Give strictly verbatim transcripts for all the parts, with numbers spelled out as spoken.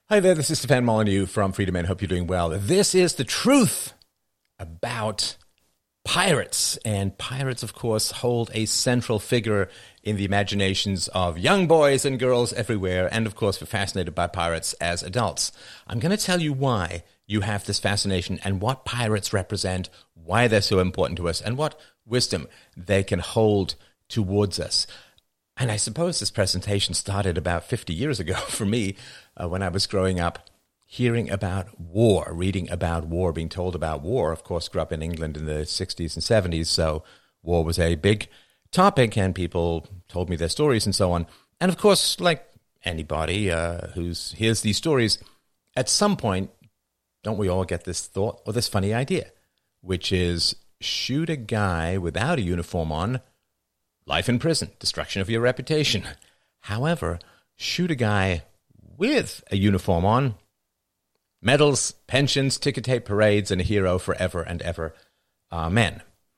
Hi there, this is Stefan Molyneux from Freedom and hope you're doing well. This is the truth about pirates. And pirates, of course, hold a central figure in the imaginations of young boys and girls everywhere. And, of course, we're fascinated by pirates as adults. I'm going to tell you why you have this fascination and what pirates represent, why they're so important to us, and what wisdom they can hold towards us. And I suppose this presentation started about fifty years ago for me uh, when I was growing up, hearing about war, reading about war, being told about war. Of course, grew up in England in the sixties and seventies, so war was a big topic, and people told me their stories and so on. And of course, like anybody uh, who hears these stories, at some point, don't we all get this thought or this funny idea, which is shoot a guy without a uniform on, life in prison, destruction of your reputation. However, shoot a guy with a uniform on, medals, pensions, ticker tape parades, and a hero forever and ever. Amen.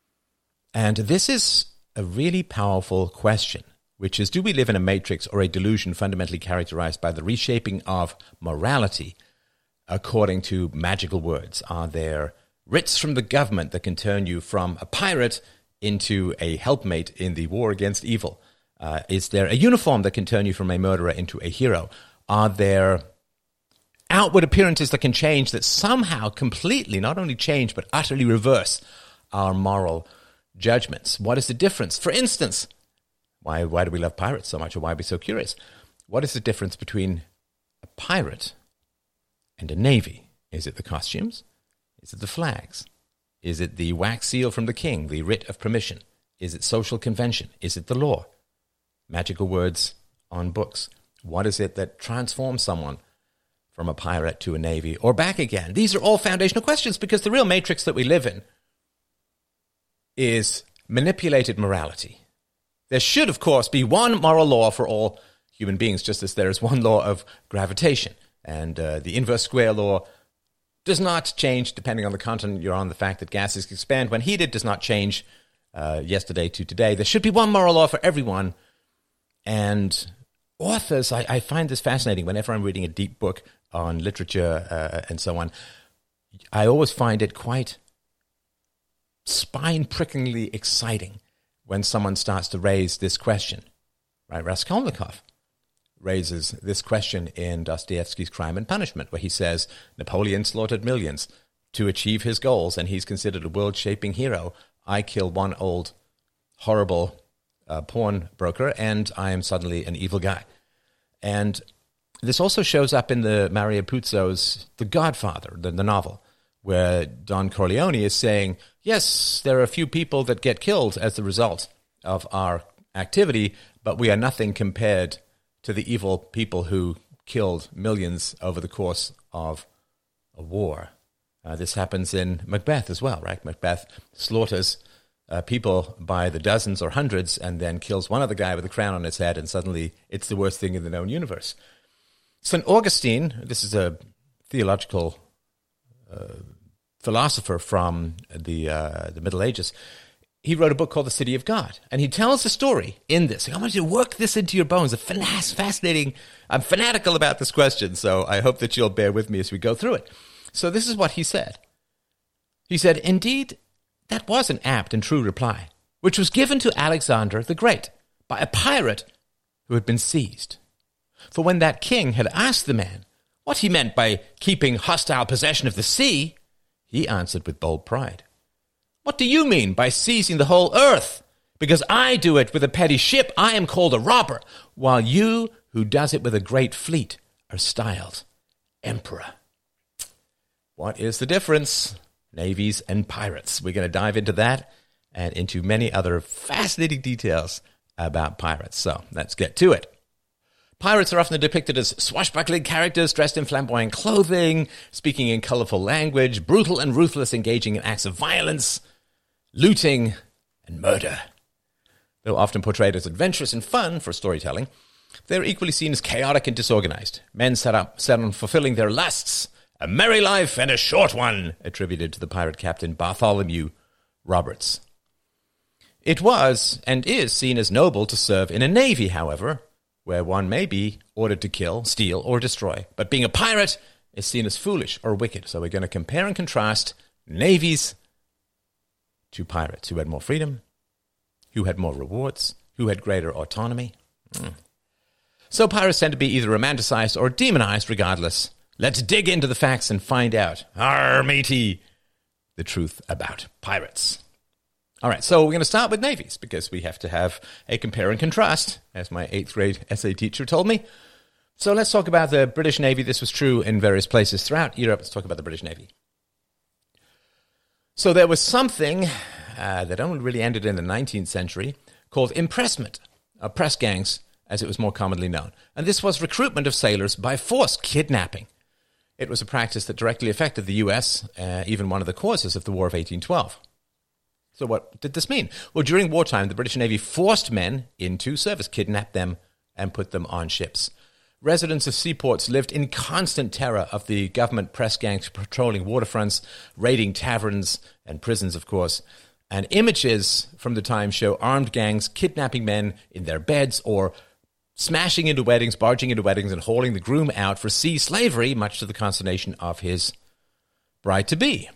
And this is a really powerful question, which is, do we live in a matrix or a delusion fundamentally characterized by the reshaping of morality according to magical words? Are there writs from the government that can turn you from a pirate into a helpmate in the war against evil? Uh, is there a uniform that can turn you from a murderer into a hero? Are there outward appearances that can change, that somehow completely not only change but utterly reverse our moral judgments? What is the difference? For instance, why why do we love pirates so much, or why are we so curious? What is the difference between a pirate and a navy? Is it the costumes? Is it the flags? Is it the wax seal from the king, the writ of permission? Is it social convention? Is it the law? Magical words on books. What is it that transforms someone from a pirate to a navy or back again? These are all foundational questions, because the real matrix that we live in is manipulated morality. There should, of course, be one moral law for all human beings, just as there is one law of gravitation. And uh, the inverse square law does not change depending on the continent you're on. The fact that gases expand when heated does not change uh, yesterday to today. There should be one moral law for everyone. And authors, I, I find this fascinating. Whenever I'm reading a deep book on literature uh, and so on, I always find it quite spine-pricklingly exciting when someone starts to raise this question. Right? Raskolnikov raises this question in Dostoevsky's Crime and Punishment, where he says Napoleon slaughtered millions to achieve his goals, and he's considered a world-shaping hero. I kill one old, horrible uh, pawn broker, and I am suddenly an evil guy. And this also shows up in the Mario Puzo's The Godfather, the, the novel, where Don Corleone is saying, yes, there are a few people that get killed as the result of our activity, but we are nothing compared to the evil people who killed millions over the course of a war. Uh, this happens in Macbeth as well, right? Macbeth slaughters uh, people by the dozens or hundreds and then kills one other guy with a crown on his head, and suddenly it's the worst thing in the known universe. Saint Augustine, this is a theological uh, philosopher from the uh, the Middle Ages. He wrote a book called The City of God, and he tells the story in this. I want you to work this into your bones. A fascinating, I'm fanatical about this question, so I hope that you'll bear with me as we go through it. So this is what he said. He said, indeed, that was an apt and true reply, which was given to Alexander the Great by a pirate who had been seized. For when that king had asked the man what he meant by keeping hostile possession of the sea, he answered with bold pride, what do you mean by seizing the whole earth? Because I do it with a petty ship, I am called a robber, while you, who does it with a great fleet, are styled emperor. What is the difference? Navies and pirates. We're going to dive into that and into many other fascinating details about pirates. So let's get to it. Pirates are often depicted as swashbuckling characters dressed in flamboyant clothing, speaking in colorful language, brutal and ruthless, engaging in acts of violence, looting, and murder. Though often portrayed as adventurous and fun for storytelling, they're equally seen as chaotic and disorganized. Men set up set on fulfilling their lusts. A merry life and a short one, attributed to the pirate captain Bartholomew Roberts. It was and is seen as noble to serve in a navy, however, where one may be ordered to kill, steal, or destroy. But being a pirate is seen as foolish or wicked. So we're going to compare and contrast navies to pirates who had more freedom, who had more rewards, who had greater autonomy. Mm. So pirates tend to be either romanticized or demonized regardless. Let's dig into the facts and find out, arr matey, the truth about pirates. All right, so we're going to start with navies because we have to have a compare and contrast, as my eighth grade essay teacher told me. So let's talk about the British Navy. This was true in various places throughout Europe. Let's talk about the British Navy. So there was something uh, that only really ended in the nineteenth century called impressment, or press gangs, as it was more commonly known. And this was recruitment of sailors by force, kidnapping. It was a practice that directly affected the U S, uh, even one of the causes of the War of eighteen twelve. So what did this mean? Well, during wartime, the British Navy forced men into service, kidnapped them, and put them on ships. Residents of seaports lived in constant terror of the government press gangs patrolling waterfronts, raiding taverns and prisons, of course. And images from the time show armed gangs kidnapping men in their beds or smashing into weddings, barging into weddings, and hauling the groom out for sea slavery, much to the consternation of his bride-to-be.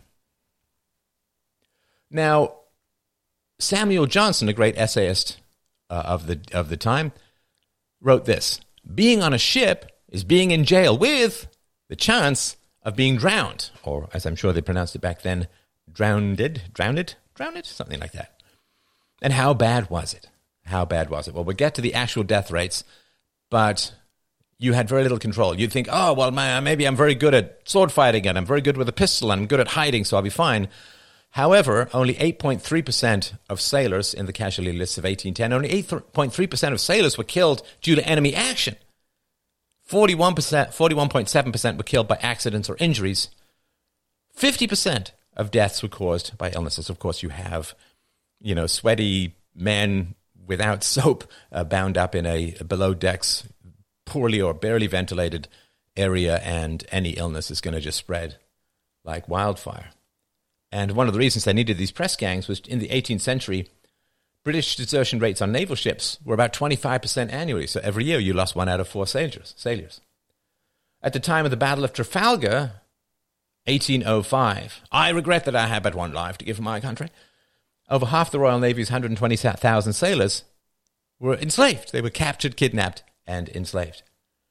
Now, Samuel Johnson, a great essayist uh, of the of the time, wrote this: being on a ship is being in jail with the chance of being drowned, or as I'm sure they pronounced it back then, drowned, drowned, drowned, something like that. And how bad was it? How bad was it? Well, we'll get to the actual death rates, but you had very little control. You'd think, oh, well, maybe I'm very good at sword fighting and I'm very good with a pistol and I'm good at hiding, so I'll be fine. However, only eight point three percent of sailors in the casualty lists of eighteen ten, only eight point three percent of sailors were killed due to enemy action. forty-one percent, forty-one point seven percent were killed by accidents or injuries. fifty percent of deaths were caused by illnesses. Of course, you have, you know, sweaty men without soap uh, bound up in a below decks, poorly or barely ventilated area, and any illness is going to just spread like wildfire. And one of the reasons they needed these press gangs was in the eighteenth century, British desertion rates on naval ships were about twenty-five percent annually. So every year you lost one out of four sailors. sailors. At the time of the Battle of Trafalgar, eighteen oh five, I regret that I had but one life to give for my country. Over half the Royal Navy's one hundred twenty thousand sailors were enslaved. They were captured, kidnapped, and enslaved.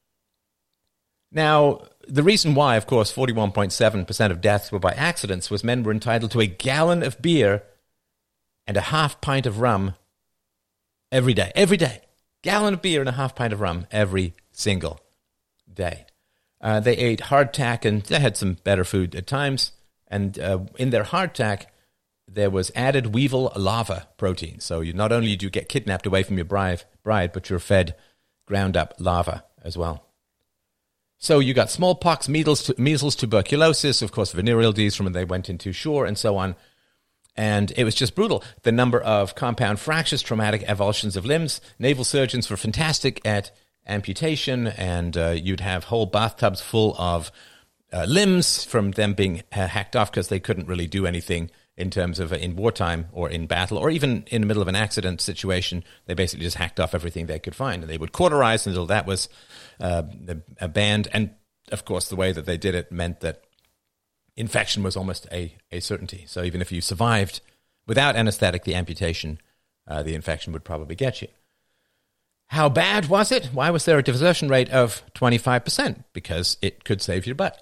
Now, the reason why, of course, forty-one point seven percent of deaths were by accidents was men were entitled to a gallon of beer and a half pint of rum every day. Every day. Gallon of beer and a half pint of rum every single day. Uh, they ate hardtack, and they had some better food at times. And uh, in their hardtack, there was added weevil larva protein. So you not only do you get kidnapped away from your bride, bride, but you're fed ground-up larva as well. So you got smallpox, measles, measles, tuberculosis, of course, venereal disease from when they went into shore, and so on. And it was just brutal. The number of compound fractures, traumatic avulsions of limbs. Naval surgeons were fantastic at amputation, and uh, you'd have whole bathtubs full of uh, limbs from them being uh, hacked off because they couldn't really do anything in terms of uh, in wartime or in battle or even in the middle of an accident situation. They basically just hacked off everything they could find, and they would cauterize until that was uh, banned. And, of course, the way that they did it meant that infection was almost a, a certainty. So even if you survived without anesthetic, the amputation, uh, the infection would probably get you. How bad was it? Why was there a desertion rate of twenty-five percent? Because it could save your butt.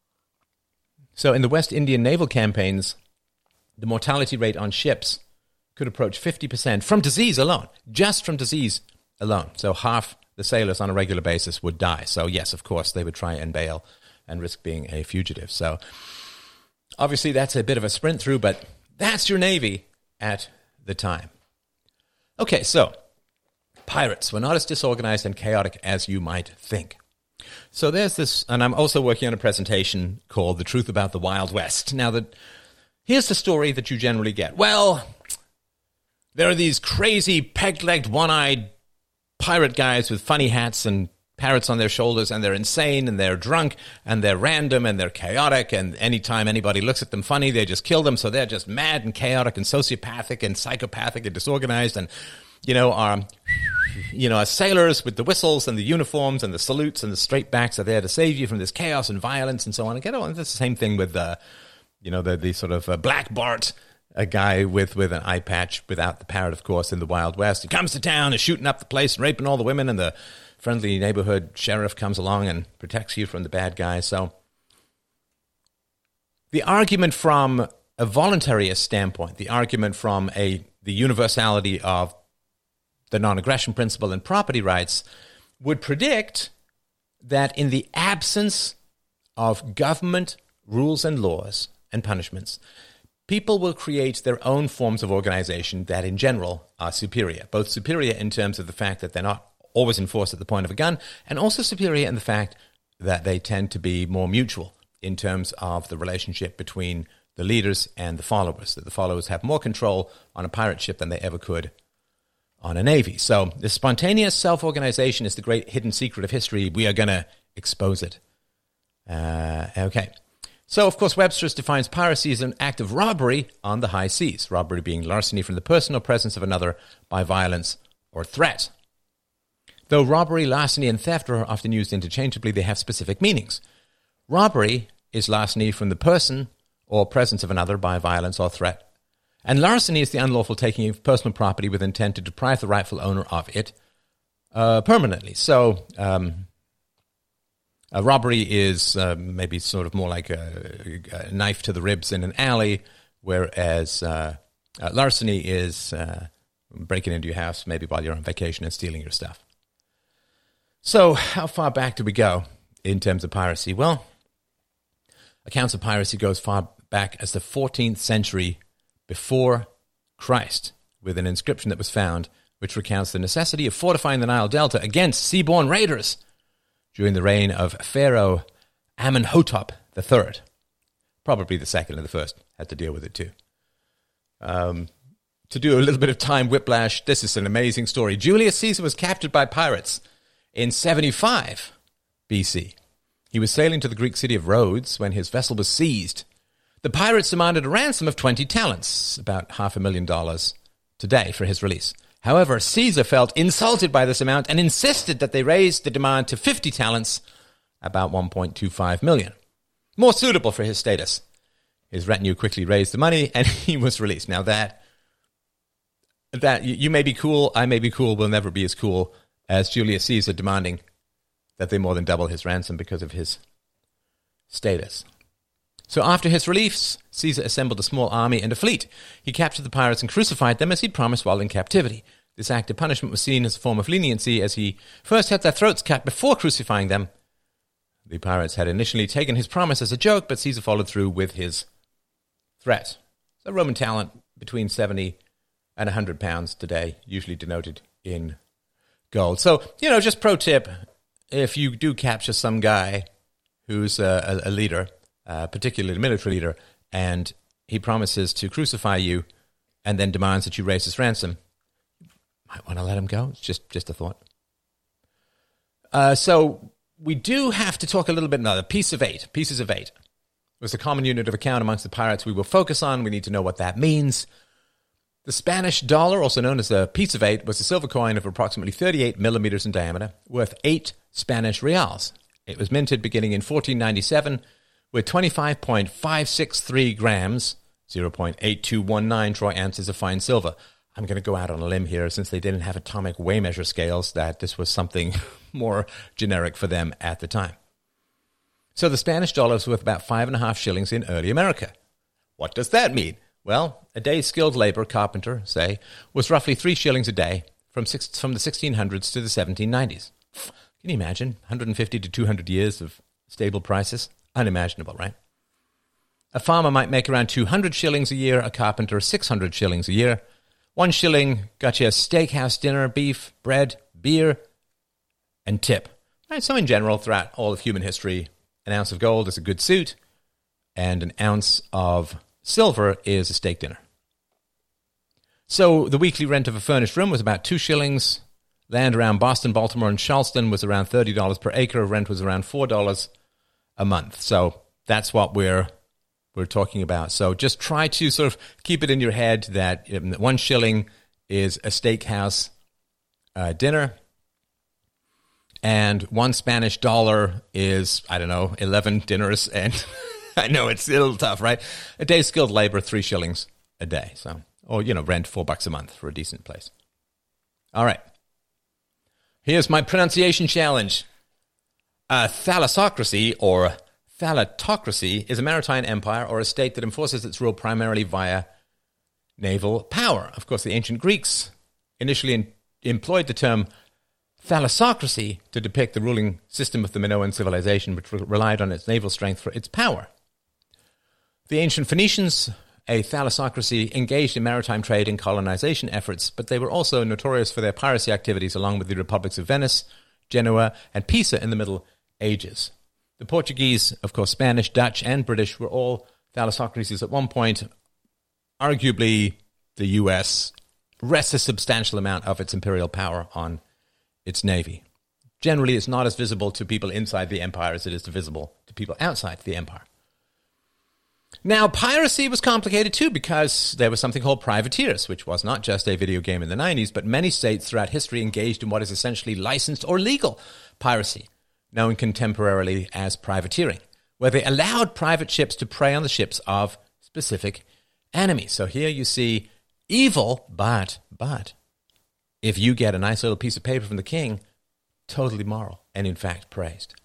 So in the West Indian naval campaigns, the mortality rate on ships could approach fifty percent from disease alone, just from disease alone. So half the sailors on a regular basis would die. So yes, of course, they would try and bail and risk being a fugitive. So obviously that's a bit of a sprint through, but that's your Navy at the time. Okay, so pirates were not as disorganized and chaotic as you might think. So there's this, and I'm also working on a presentation called The Truth About the Wild West. Now, the, here's the story that you generally get. Well, there are these crazy, peg-legged, one-eyed pirate guys with funny hats and parrots on their shoulders, and they're insane, and they're drunk, and they're random, and they're chaotic, and anytime anybody looks at them funny, they just kill them, so they're just mad and chaotic and sociopathic and psychopathic and disorganized and, you know, are you know, sailors with the whistles and the uniforms and the salutes and the straight backs are there to save you from this chaos and violence and so on. Again, it's the same thing with, uh, you know, the, the sort of uh, Black Bart, a guy with, with an eye patch, without the parrot, of course, in the Wild West. He comes to town, is shooting up the place and raping all the women, and the friendly neighborhood sheriff comes along and protects you from the bad guys. So the argument from a voluntarist standpoint, the argument from a the universality of the non-aggression principle and property rights would predict that in the absence of government rules and laws and punishments, people will create their own forms of organization that in general are superior, both superior in terms of the fact that they're not always enforced at the point of a gun, and also superior in the fact that they tend to be more mutual in terms of the relationship between the leaders and the followers, that the followers have more control on a pirate ship than they ever could on a navy. So the spontaneous self-organization is the great hidden secret of history. We are going to expose it. Uh, okay. So, of course, Webster's defines piracy as an act of robbery on the high seas, robbery being larceny from the person or presence of another by violence or threat. Though robbery, larceny, and theft are often used interchangeably, they have specific meanings. Robbery is larceny from the person or presence of another by violence or threat. And larceny is the unlawful taking of personal property with intent to deprive the rightful owner of it uh, permanently. So, um, a robbery is uh, maybe sort of more like a, a knife to the ribs in an alley, whereas uh, uh, larceny is uh, breaking into your house maybe while you're on vacation and stealing your stuff. So, how far back do we go in terms of piracy? Well, accounts of piracy goes far back as the fourteenth century before Christ, with an inscription that was found which recounts the necessity of fortifying the Nile Delta against seaborne raiders during the reign of Pharaoh Amenhotep the Third. Probably the second and the first had to deal with it too. Um, to do a little bit of time whiplash, this is an amazing story. Julius Caesar was captured by pirates in seventy-five B C. He was sailing to the Greek city of Rhodes when his vessel was seized. The pirates demanded a ransom of twenty talents, about half a million dollars today, for his release. However, Caesar felt insulted by this amount and insisted that they raise the demand to fifty talents, about one point two five million, more suitable for his status. His retinue quickly raised the money, and he was released. Now that, that you may be cool, I may be cool, we'll never be as cool as Julius Caesar demanding that they more than double his ransom because of his status. So after his release, Caesar assembled a small army and a fleet. He captured the pirates and crucified them as he'd promised while in captivity. This act of punishment was seen as a form of leniency, as he first had their throats cut before crucifying them. The pirates had initially taken his promise as a joke, but Caesar followed through with his threat. So Roman talent between seventy and one hundred pounds today, usually denoted in gold. So, you know, just pro tip, if you do capture some guy who's a, a leader, uh, particularly a military leader, and he promises to crucify you and then demands that you raise his ransom, you might want to let him go. It's just, just a thought. Uh, so we do have to talk a little bit now. The piece of eight, pieces of eight, was a common unit of account amongst the pirates we will focus on. We need to know what that means. The Spanish dollar, also known as a piece of eight, was a silver coin of approximately thirty-eight millimeters in diameter, worth eight Spanish reals. It was minted beginning in fourteen ninety-seven with twenty-five point five six three grams, zero point eight two one nine troy ounces of fine silver. I'm going to go out on a limb here, since they didn't have atomic weigh measure scales, that this was something more generic for them at the time. So the Spanish dollar was worth about five and a half shillings in early America. What does that mean? Well, a day's skilled labor, carpenter, say, was roughly three shillings a day from six, from the sixteen hundreds to the seventeen nineties. Can you imagine? one hundred fifty to two hundred years of stable prices? Unimaginable, right? A farmer might make around two hundred shillings a year, a carpenter six hundred shillings a year. One shilling got you a steakhouse dinner, beef, bread, beer, and tip. Right, so in general, throughout all of human history, an ounce of gold is a good suit, and an ounce of silver is a steak dinner. So the weekly rent of a furnished room was about two shillings. Land around Boston, Baltimore, and Charleston was around thirty dollars per acre. Rent was around four dollars a month. So that's what we're we're talking about. So just try to sort of keep it in your head that one shilling is a steakhouse uh, dinner. And one Spanish dollar is, I don't know, eleven dinners. And I know it's a little tough, right? A day's skilled labor, three shillings a day. So, or, you know, rent four bucks a month for a decent place. All right. Here's my pronunciation challenge. A thalassocracy or thalattocracy is a maritime empire or a state that enforces its rule primarily via naval power. Of course, the ancient Greeks initially in, employed the term thalassocracy to depict the ruling system of the Minoan civilization, which re- relied on its naval strength for its power. The ancient Phoenicians, a thalassocracy, engaged in maritime trade and colonization efforts, but they were also notorious for their piracy activities along with the republics of Venice, Genoa, and Pisa in the Middle Ages. The Portuguese, of course, Spanish, Dutch, and British were all thalassocracies at one point. Arguably, the U S rests a substantial amount of its imperial power on its navy. Generally, it's not as visible to people inside the empire as it is visible to people outside the empire. Now, piracy was complicated too because there was something called privateers, which was not just a video game in the nineties, but many states throughout history engaged in what is essentially licensed or legal piracy, known contemporarily as privateering, where they allowed private ships to prey on the ships of specific enemies. So here you see evil, but, but, if you get a nice little piece of paper from the king, totally moral and in fact praised.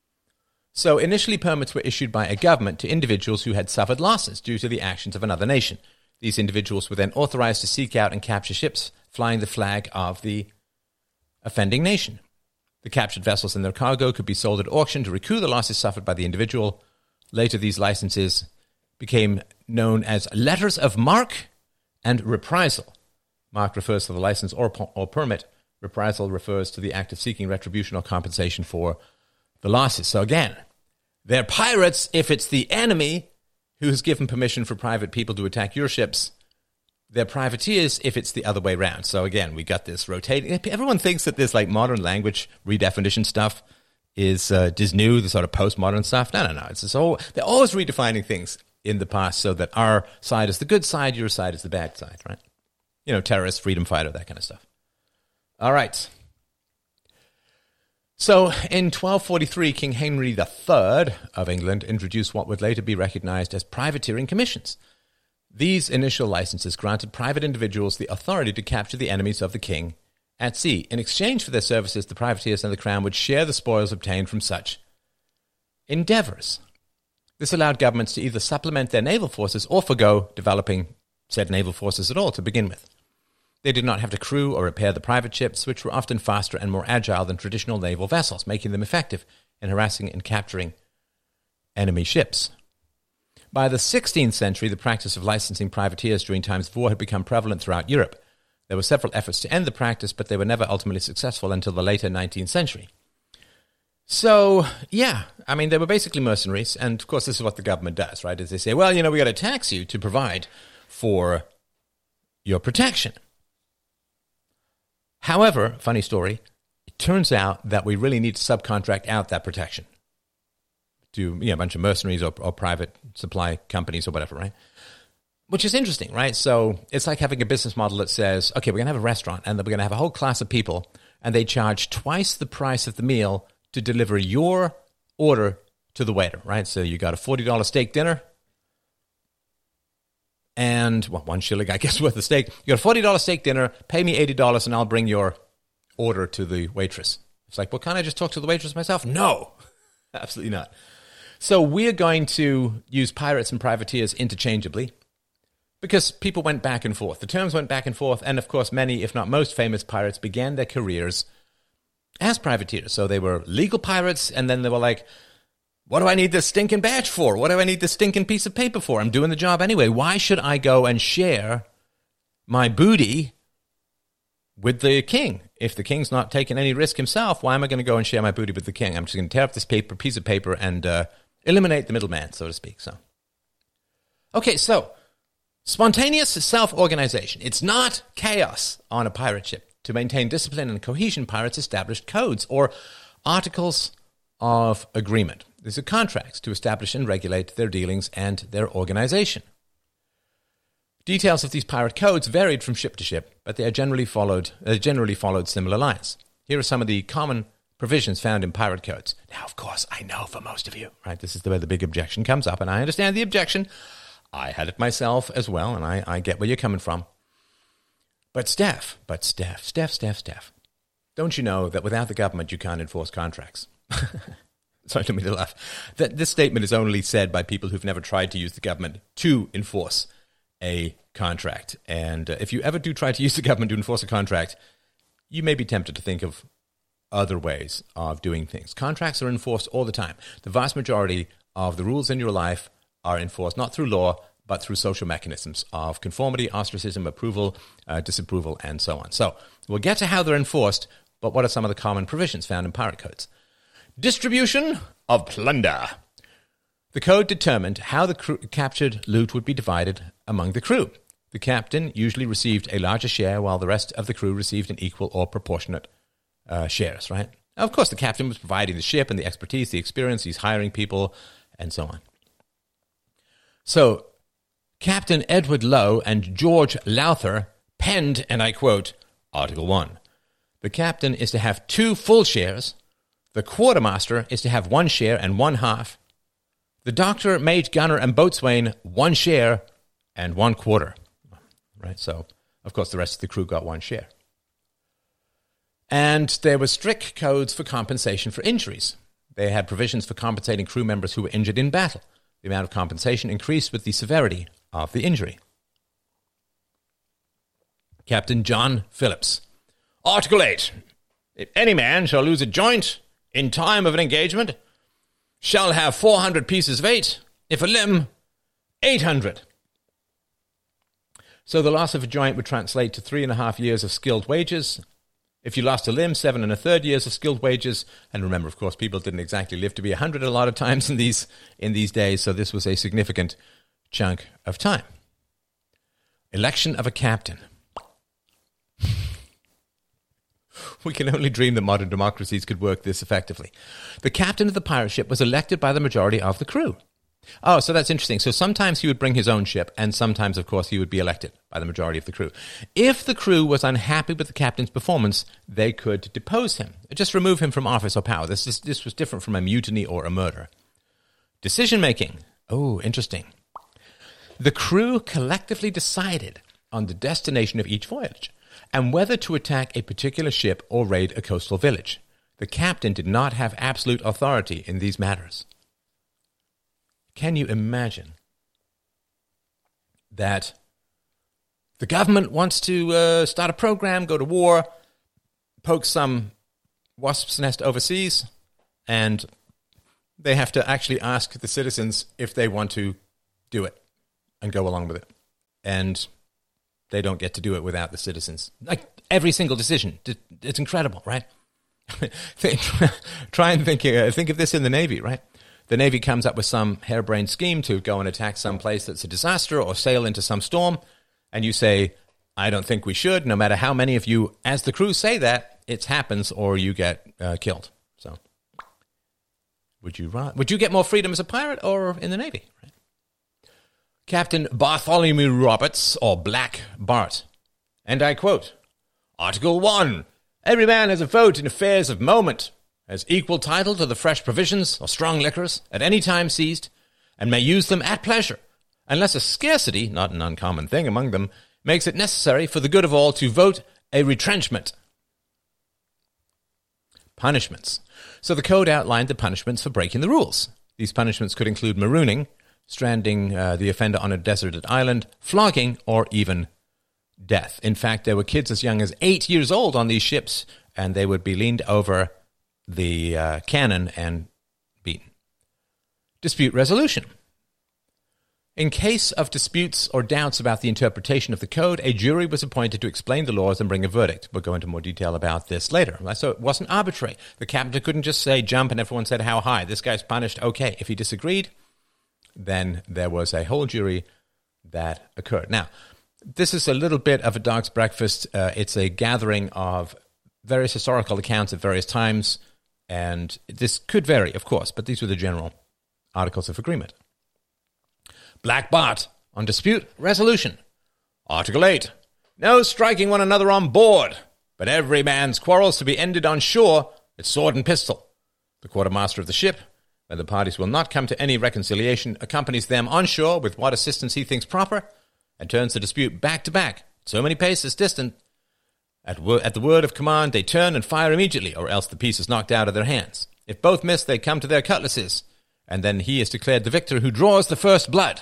So initially permits were issued by a government to individuals who had suffered losses due to the actions of another nation. These individuals were then authorized to seek out and capture ships flying the flag of the offending nation. The captured vessels and their cargo could be sold at auction to recoup the losses suffered by the individual. Later, these licenses became known as letters of marque and reprisal. Marque refers to the license or, or permit. Reprisal refers to the act of seeking retribution or compensation for the losses. So again, they're pirates if it's the enemy who has given permission for private people to attack your ships. They're privateers if it's the other way around. So again, we got this rotating. Everyone thinks that this like modern language redefinition stuff is uh, is new, the sort of postmodern stuff. No, no, no. It's just all, they're always redefining things in the past so that our side is the good side, your side is the bad side, right? You know, terrorist, freedom fighter, that kind of stuff. All right. So in twelve forty-three, King Henry the Third of England introduced what would later be recognized as privateering commissions. These initial licenses granted private individuals the authority to capture the enemies of the king at sea. In exchange for their services, the privateers and the crown would share the spoils obtained from such endeavors. This allowed governments to either supplement their naval forces or forgo developing said naval forces at all to begin with. They did not have to crew or repair the private ships, which were often faster and more agile than traditional naval vessels, making them effective in harassing and capturing enemy ships. By the sixteenth century, the practice of licensing privateers during times of war had become prevalent throughout Europe. There were several efforts to end the practice, but they were never ultimately successful until the later nineteenth century. So, yeah, I mean, they were basically mercenaries, and of course this is what the government does, right? Is they say, well, you know, we got to tax you to provide for your protection. However, funny story, it turns out that we really need to subcontract out that protection to you know, a bunch of mercenaries or, or private supply companies or whatever, right? Which is interesting, right? So it's like having a business model that says, okay, we're going to have a restaurant and then we're going to have a whole class of people and they charge twice the price of the meal to deliver your order to the waiter, right? So you got a forty dollars steak dinner and, well, one shilling, I guess, worth of steak. You got a forty dollars steak dinner, pay me eighty dollars and I'll bring your order to the waitress. It's like, well, can't I just talk to the waitress myself? No, absolutely not. So we're going to use pirates and privateers interchangeably because people went back and forth. The terms went back and forth, and of course many, if not most famous pirates began their careers as privateers. So they were legal pirates, and then they were like, what do I need this stinking badge for? What do I need this stinking piece of paper for? I'm doing the job anyway. Why should I go and share my booty with the king? If the king's not taking any risk himself, why am I going to go and share my booty with the king? I'm just going to tear up this paper, piece of paper and uh, eliminate the middleman, so to speak. So, okay, so spontaneous self-organization. It's not chaos on a pirate ship. To maintain discipline and cohesion, pirates established codes or articles of agreement. These are contracts to establish and regulate their dealings and their organization. Details of these pirate codes varied from ship to ship, but they are generally followed, uh, generally followed similar lines. Here are some of the common provisions found in pirate codes. Now, of course, I know for most of you, right, this is the way the big objection comes up, and I understand the objection. I had it myself as well, and I, I get where you're coming from. But Steph, but Steph, Steph, Steph, Steph, don't you know that without the government you can't enforce contracts? Sorry, I don't mean to laugh. That this statement is only said by people who've never tried to use the government to enforce a contract. And uh, if you ever do try to use the government to enforce a contract, you may be tempted to think of other ways of doing things. Contracts are enforced all the time. The vast majority of the rules in your life are enforced not through law, but through social mechanisms of conformity, ostracism, approval, uh, disapproval, and so on. So we'll get to how they're enforced, but what are some of the common provisions found in pirate codes? Distribution of plunder. The code determined how the crew, captured loot would be divided among the crew. The captain usually received a larger share while the rest of the crew received an equal or proportionate uh, shares, right? Now, of course, the captain was providing the ship and the expertise, the experience, he's hiring people, and so on. So, Captain Edward Lowe and George Lowther penned, and I quote, Article one. The captain is to have two full shares. The quartermaster is to have one share and one half. The doctor, mate, gunner, and boatswain, one share and one quarter. Right? So, of course, the rest of the crew got one share. And there were strict codes for compensation for injuries. They had provisions for compensating crew members who were injured in battle. The amount of compensation increased with the severity of the injury. Captain John Phillips. Article eight. If any man shall lose a joint in time of an engagement, shall have four hundred pieces of eight, if a limb, eight hundred. So the loss of a joint would translate to three and a half years of skilled wages. If you lost a limb, seven and a third years of skilled wages. And remember, of course, people didn't exactly live to be a hundred a lot of times in these in these days, so this was a significant chunk of time. Election of a captain. We can only dream that modern democracies could work this effectively. The captain of the pirate ship was elected by the majority of the crew. Oh, so that's interesting. So sometimes he would bring his own ship, and sometimes, of course, he would be elected by the majority of the crew. If the crew was unhappy with the captain's performance, they could depose him, just remove him from office or power. This, is, this was different from a mutiny or a murder. Decision-making. Oh, interesting. The crew collectively decided on the destination of each voyage and whether to attack a particular ship or raid a coastal village. The captain did not have absolute authority in these matters. Can you imagine that the government wants to uh, start a program, go to war, poke some wasp's nest overseas, and they have to actually ask the citizens if they want to do it and go along with it. And they don't get to do it without the citizens. Like every single decision. It's incredible, right? Try and think, uh, think of this in the Navy, right? The Navy comes up with some harebrained scheme to go and attack some place that's a disaster or sail into some storm, and you say, I don't think we should. No matter how many of you, as the crew, say that, it happens or you get uh, killed. So, would you would you get more freedom as a pirate or in the Navy? Right? Captain Bartholomew Roberts, or Black Bart. And I quote, Article one. Every man has a vote in affairs of moment, has equal title to the fresh provisions or strong liquors at any time seized, and may use them at pleasure, unless a scarcity, not an uncommon thing among them, makes it necessary for the good of all to vote a retrenchment. Punishments. So the code outlined the punishments for breaking the rules. These punishments could include marooning, stranding uh, the offender on a deserted island, flogging, or even death. In fact, there were kids as young as eight years old on these ships, and they would be leaned over the uh, cannon and beaten. Dispute resolution. In case of disputes or doubts about the interpretation of the code, a jury was appointed to explain the laws and bring a verdict. We'll go into more detail about this later. So it wasn't arbitrary. The captain couldn't just say jump and everyone said how high. This guy's punished. Okay. If he disagreed, then there was a whole jury that occurred. Now, this is a little bit of a dog's breakfast. Uh, it's a gathering of various historical accounts at various times, and this could vary, of course, but these were the general articles of agreement. Black Bart on dispute resolution. Article eight. No striking one another on board, but every man's quarrels to be ended on shore with sword and pistol. The quartermaster of the ship, when the parties will not come to any reconciliation, accompanies them on shore with what assistance he thinks proper, and turns the dispute back to back, so many paces distant. At, wo- at the word of command, they turn and fire immediately, or else the piece is knocked out of their hands. If both miss, they come to their cutlasses, and then he is declared the victor who draws the first blood.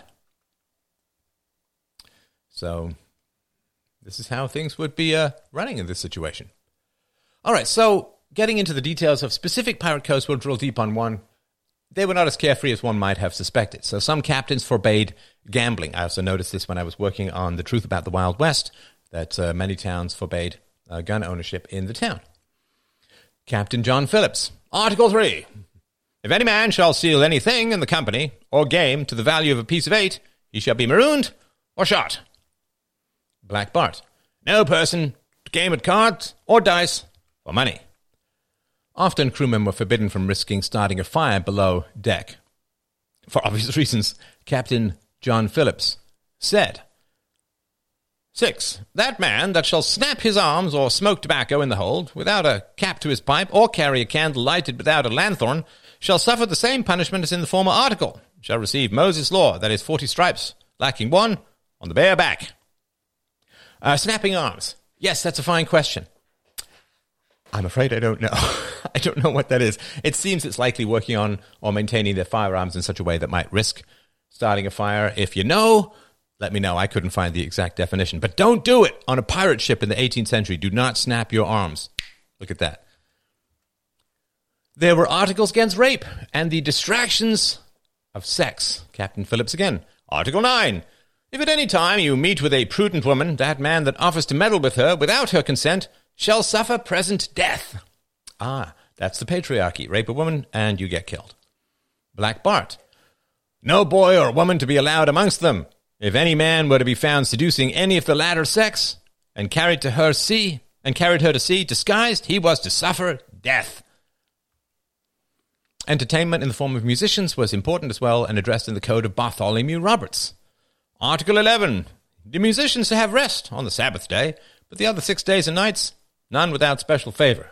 So, this is how things would be uh, running in this situation. All right, so getting into the details of specific pirate codes, we'll drill deep on one. They were not as carefree as one might have suspected. So some captains forbade gambling. I also noticed this when I was working on The Truth About the Wild West, that uh, many towns forbade uh, gun ownership in the town. Captain John Phillips. Article three. If any man shall steal anything in the company or game to the value of a piece of eight, he shall be marooned or shot. Black Bart. No person to game at cards or dice for money. Often crewmen were forbidden from risking starting a fire below deck. For obvious reasons, Captain John Phillips said, Six, that man that shall snap his arms or smoke tobacco in the hold, without a cap to his pipe, or carry a candle lighted without a lanthorn, shall suffer the same punishment as in the former article, shall receive Moses' law, that is forty stripes, lacking one, on the bare back. Uh, snapping arms. Yes, that's a fine question. I'm afraid I don't know. I don't know what that is. It seems it's likely working on or maintaining their firearms in such a way that might risk starting a fire. If you know, let me know. I couldn't find the exact definition. But don't do it on a pirate ship in the eighteenth century. Do not snap your arms. Look at that. There were articles against rape and the distractions of sex. Captain Phillips again. Article nine. If at any time you meet with a prudent woman, that man that offers to meddle with her without her consent shall suffer present death. Ah, that's the patriarchy. Rape a woman and you get killed. Black Bart. No boy or woman to be allowed amongst them. If any man were to be found seducing any of the latter sex, and carried to her sea, and carried her to sea disguised, he was to suffer death. Entertainment in the form of musicians was important as well, and addressed in the Code of Bartholomew Roberts. Article eleven. The musicians to have rest on the Sabbath day, but the other six days and nights, none without special favor.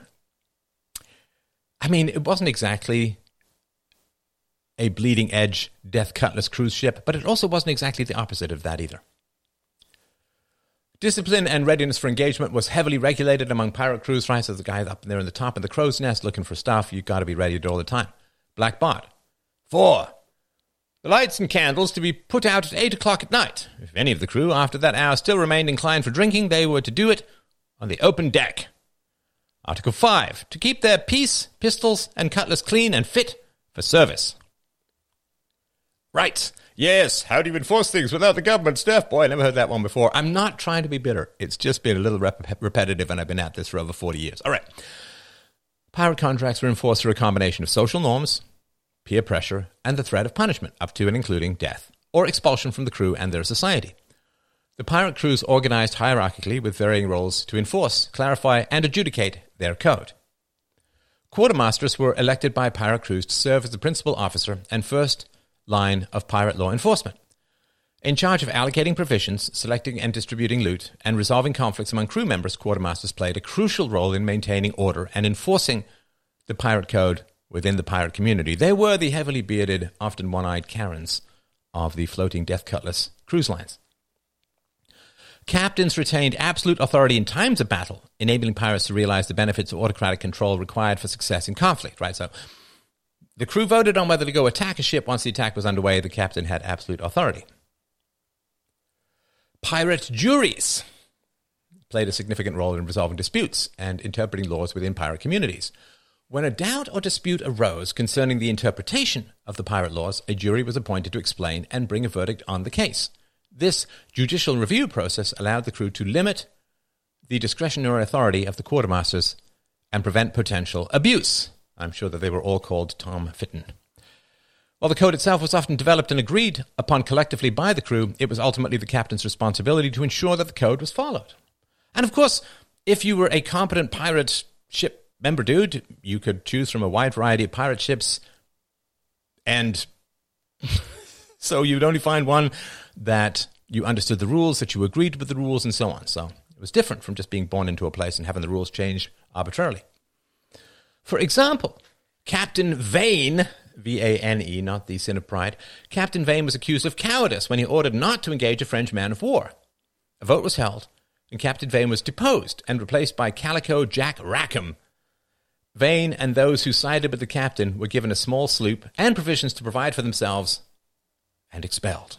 I mean, it wasn't exactly a bleeding-edge Death Cutlass cruise ship, but it also wasn't exactly the opposite of that either. Discipline and readiness for engagement was heavily regulated among pirate crews, right? So the guy up there in the top of the crow's nest looking for stuff, you've got to be ready all the time. Black Bart. Four. The lights and candles to be put out at eight o'clock at night. If any of the crew after that hour still remained inclined for drinking, they were to do it on the open deck. Article five. To keep their piece, pistols, and cutlass clean and fit for service. Right. Yes, how do you enforce things without the government stuff? Boy, I never heard that one before. I'm not trying to be bitter. It's just been a little rep- repetitive, and I've been at this for over forty years. All right. Pirate contracts were enforced through a combination of social norms, peer pressure, and the threat of punishment, up to and including death, or expulsion from the crew and their society. The pirate crews organized hierarchically with varying roles to enforce, clarify, and adjudicate their code. Quartermasters were elected by pirate crews to serve as the principal officer and first line of pirate law enforcement. In charge of allocating provisions, selecting and distributing loot, and resolving conflicts among crew members, quartermasters played a crucial role in maintaining order and enforcing the pirate code within the pirate community. They were the heavily bearded, often one-eyed Karens of the floating Death Cutlass cruise lines. Captains retained absolute authority in times of battle, enabling pirates to realize the benefits of autocratic control required for success in conflict, right? So the crew voted on whether to go attack a ship. Once the attack was underway, the captain had absolute authority. Pirate juries played a significant role in resolving disputes and interpreting laws within pirate communities. When a doubt or dispute arose concerning the interpretation of the pirate laws, a jury was appointed to explain and bring a verdict on the case. This judicial review process allowed the crew to limit the discretionary authority of the quartermasters and prevent potential abuse. I'm sure that they were all called Tom Fitton. While the code itself was often developed and agreed upon collectively by the crew, it was ultimately the captain's responsibility to ensure that the code was followed. And of course, if you were a competent pirate ship member dude, you could choose from a wide variety of pirate ships, and so you'd only find one that you understood the rules, that you agreed with the rules, and so on. So it was different from just being born into a place and having the rules change arbitrarily. For example, Captain Vane, V A N E, not the sin of pride, Captain Vane was accused of cowardice when he ordered not to engage a French man of war. A vote was held, and Captain Vane was deposed and replaced by Calico Jack Rackham. Vane and those who sided with the captain were given a small sloop and provisions to provide for themselves and expelled.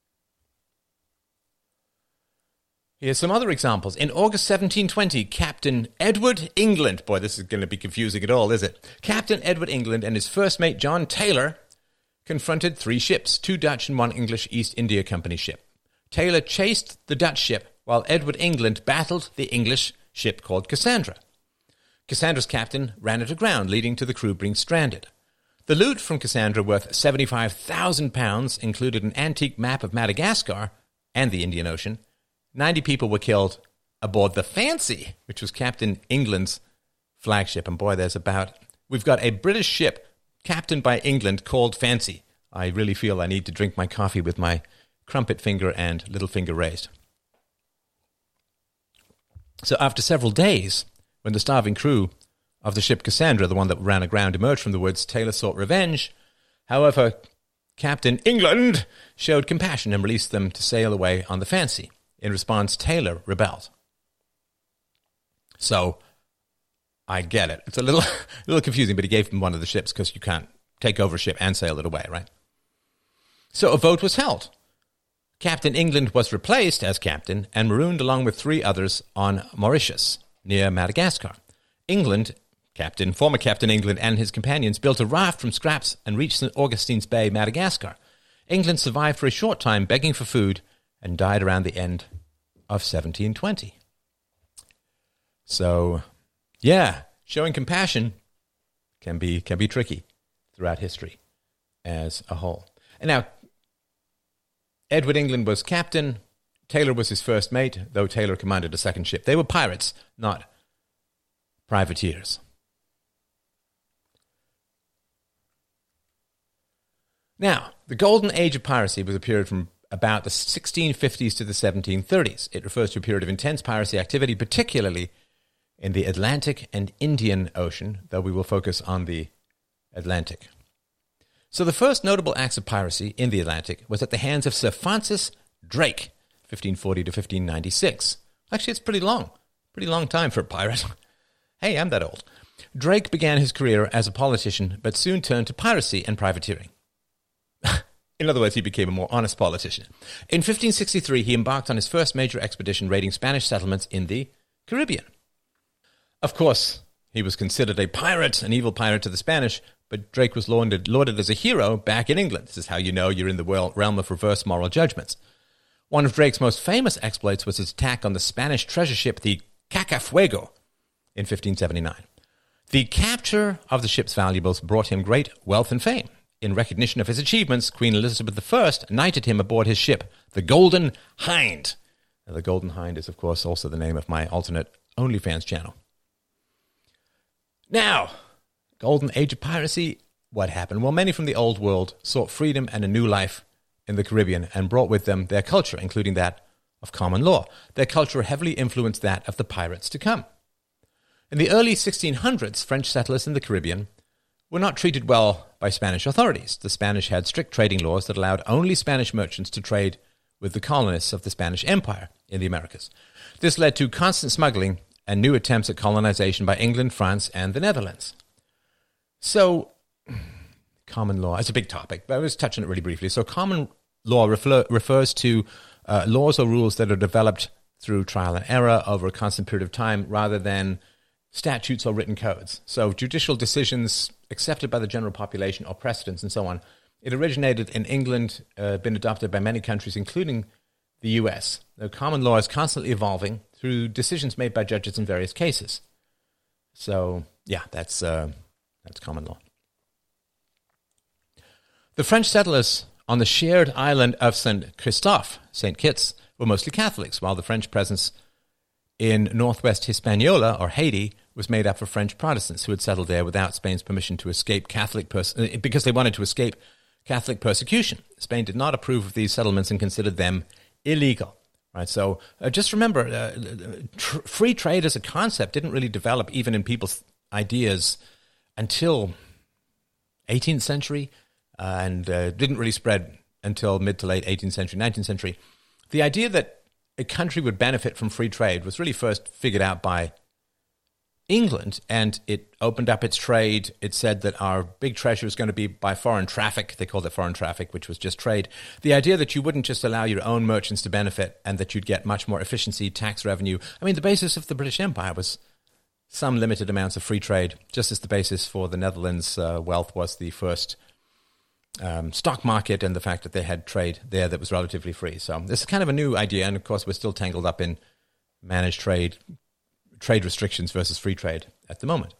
Here's some other examples. In August seventeen twenty, Captain Edward England, boy, this is going to be confusing at all, is it? Captain Edward England and his first mate, John Taylor, confronted three ships, two Dutch and one English East India Company ship. Taylor chased the Dutch ship, while Edward England battled the English ship called Cassandra. Cassandra's captain ran it aground, leading to the crew being stranded. The loot from Cassandra, worth seventy-five thousand pounds, included an antique map of Madagascar and the Indian Ocean. ninety people were killed aboard the Fancy, which was Captain England's flagship. And boy, there's about... We've got a British ship captained by England called Fancy. I really feel I need to drink my coffee with my crumpet finger and little finger raised. So after several days, when the starving crew of the ship Cassandra, the one that ran aground, emerged from the woods, Taylor sought revenge. However, Captain England showed compassion and released them to sail away on the Fancy. In response, Taylor rebelled. So, I get it. It's a little, a little confusing, but he gave them one of the ships because you can't take over a ship and sail it away, right? So a vote was held. Captain England was replaced as captain and marooned along with three others on Mauritius, near Madagascar. England, Captain, former Captain England and his companions built a raft from scraps and reached Saint Augustine's Bay, Madagascar. England survived for a short time, begging for food, and died around the end of seventeen twenty. So, yeah, showing compassion can be can be tricky throughout history as a whole. And now, Edward England was captain. Taylor was his first mate, though Taylor commanded a second ship. They were pirates, not privateers. Now, the golden age of piracy was a period from about the sixteen fifties to the seventeen thirties. It refers to a period of intense piracy activity, particularly in the Atlantic and Indian Ocean, though we will focus on the Atlantic. So the first notable acts of piracy in the Atlantic was at the hands of Sir Francis Drake, fifteen forty to fifteen ninety-six. Actually, it's pretty long. Pretty long time for a pirate. Hey, I'm that old. Drake began his career as a politician, but soon turned to piracy and privateering. In other words, he became a more honest politician. In fifteen sixty-three, he embarked on his first major expedition raiding Spanish settlements in the Caribbean. Of course, he was considered a pirate, an evil pirate to the Spanish, but Drake was lauded, lauded as a hero back in England. This is how you know you're in the realm of reverse moral judgments. One of Drake's most famous exploits was his attack on the Spanish treasure ship, the Cacafuego, in fifteen seventy-nine. The capture of the ship's valuables brought him great wealth and fame. In recognition of his achievements, Queen Elizabeth the First knighted him aboard his ship, the Golden Hind. Now, the Golden Hind is, of course, also the name of my alternate OnlyFans channel. Now, Golden Age of Piracy, what happened? Well, many from the old world sought freedom and a new life in the Caribbean and brought with them their culture, including that of common law. Their culture heavily influenced that of the pirates to come. In the early sixteen hundreds, French settlers in the Caribbean were not treated well by Spanish authorities. The Spanish had strict trading laws that allowed only Spanish merchants to trade with the colonists of the Spanish Empire in the Americas. This led to constant smuggling and new attempts at colonization by England, France, and the Netherlands. So, common law is a big topic, but I was touching it really briefly. So common law refer, refers to uh, laws or rules that are developed through trial and error over a constant period of time rather than statutes or written codes. So judicial decisions accepted by the general population or precedents and so on. It originated in England, uh, been adopted by many countries, including the U S. The common law is constantly evolving through decisions made by judges in various cases. So, yeah, that's uh, that's common law. The French settlers on the shared island of Saint Christophe, Saint Kitts, were mostly Catholics, while the French presence in northwest Hispaniola, or Haiti, was made up of French Protestants who had settled there without Spain's permission to escape Catholic pers- because they wanted to escape Catholic persecution. Spain did not approve of these settlements and considered them illegal. Right, so uh, just remember, uh, tr- free trade as a concept didn't really develop even in people's ideas until eighteenth century, uh, and uh, didn't really spread until mid to late eighteenth century, nineteenth century. The idea that a country would benefit from free trade was really first figured out by England, and it opened up its trade. It said that our big treasure is going to be by foreign traffic. They called it foreign traffic, which was just trade. The idea that you wouldn't just allow your own merchants to benefit and that you'd get much more efficiency, tax revenue. I mean, the basis of the British Empire was some limited amounts of free trade, just as the basis for the Netherlands' uh, wealth was the first um, stock market and the fact that they had trade there that was relatively free. So this is kind of a new idea, and of course we're still tangled up in managed trade, trade restrictions versus free trade at the moment.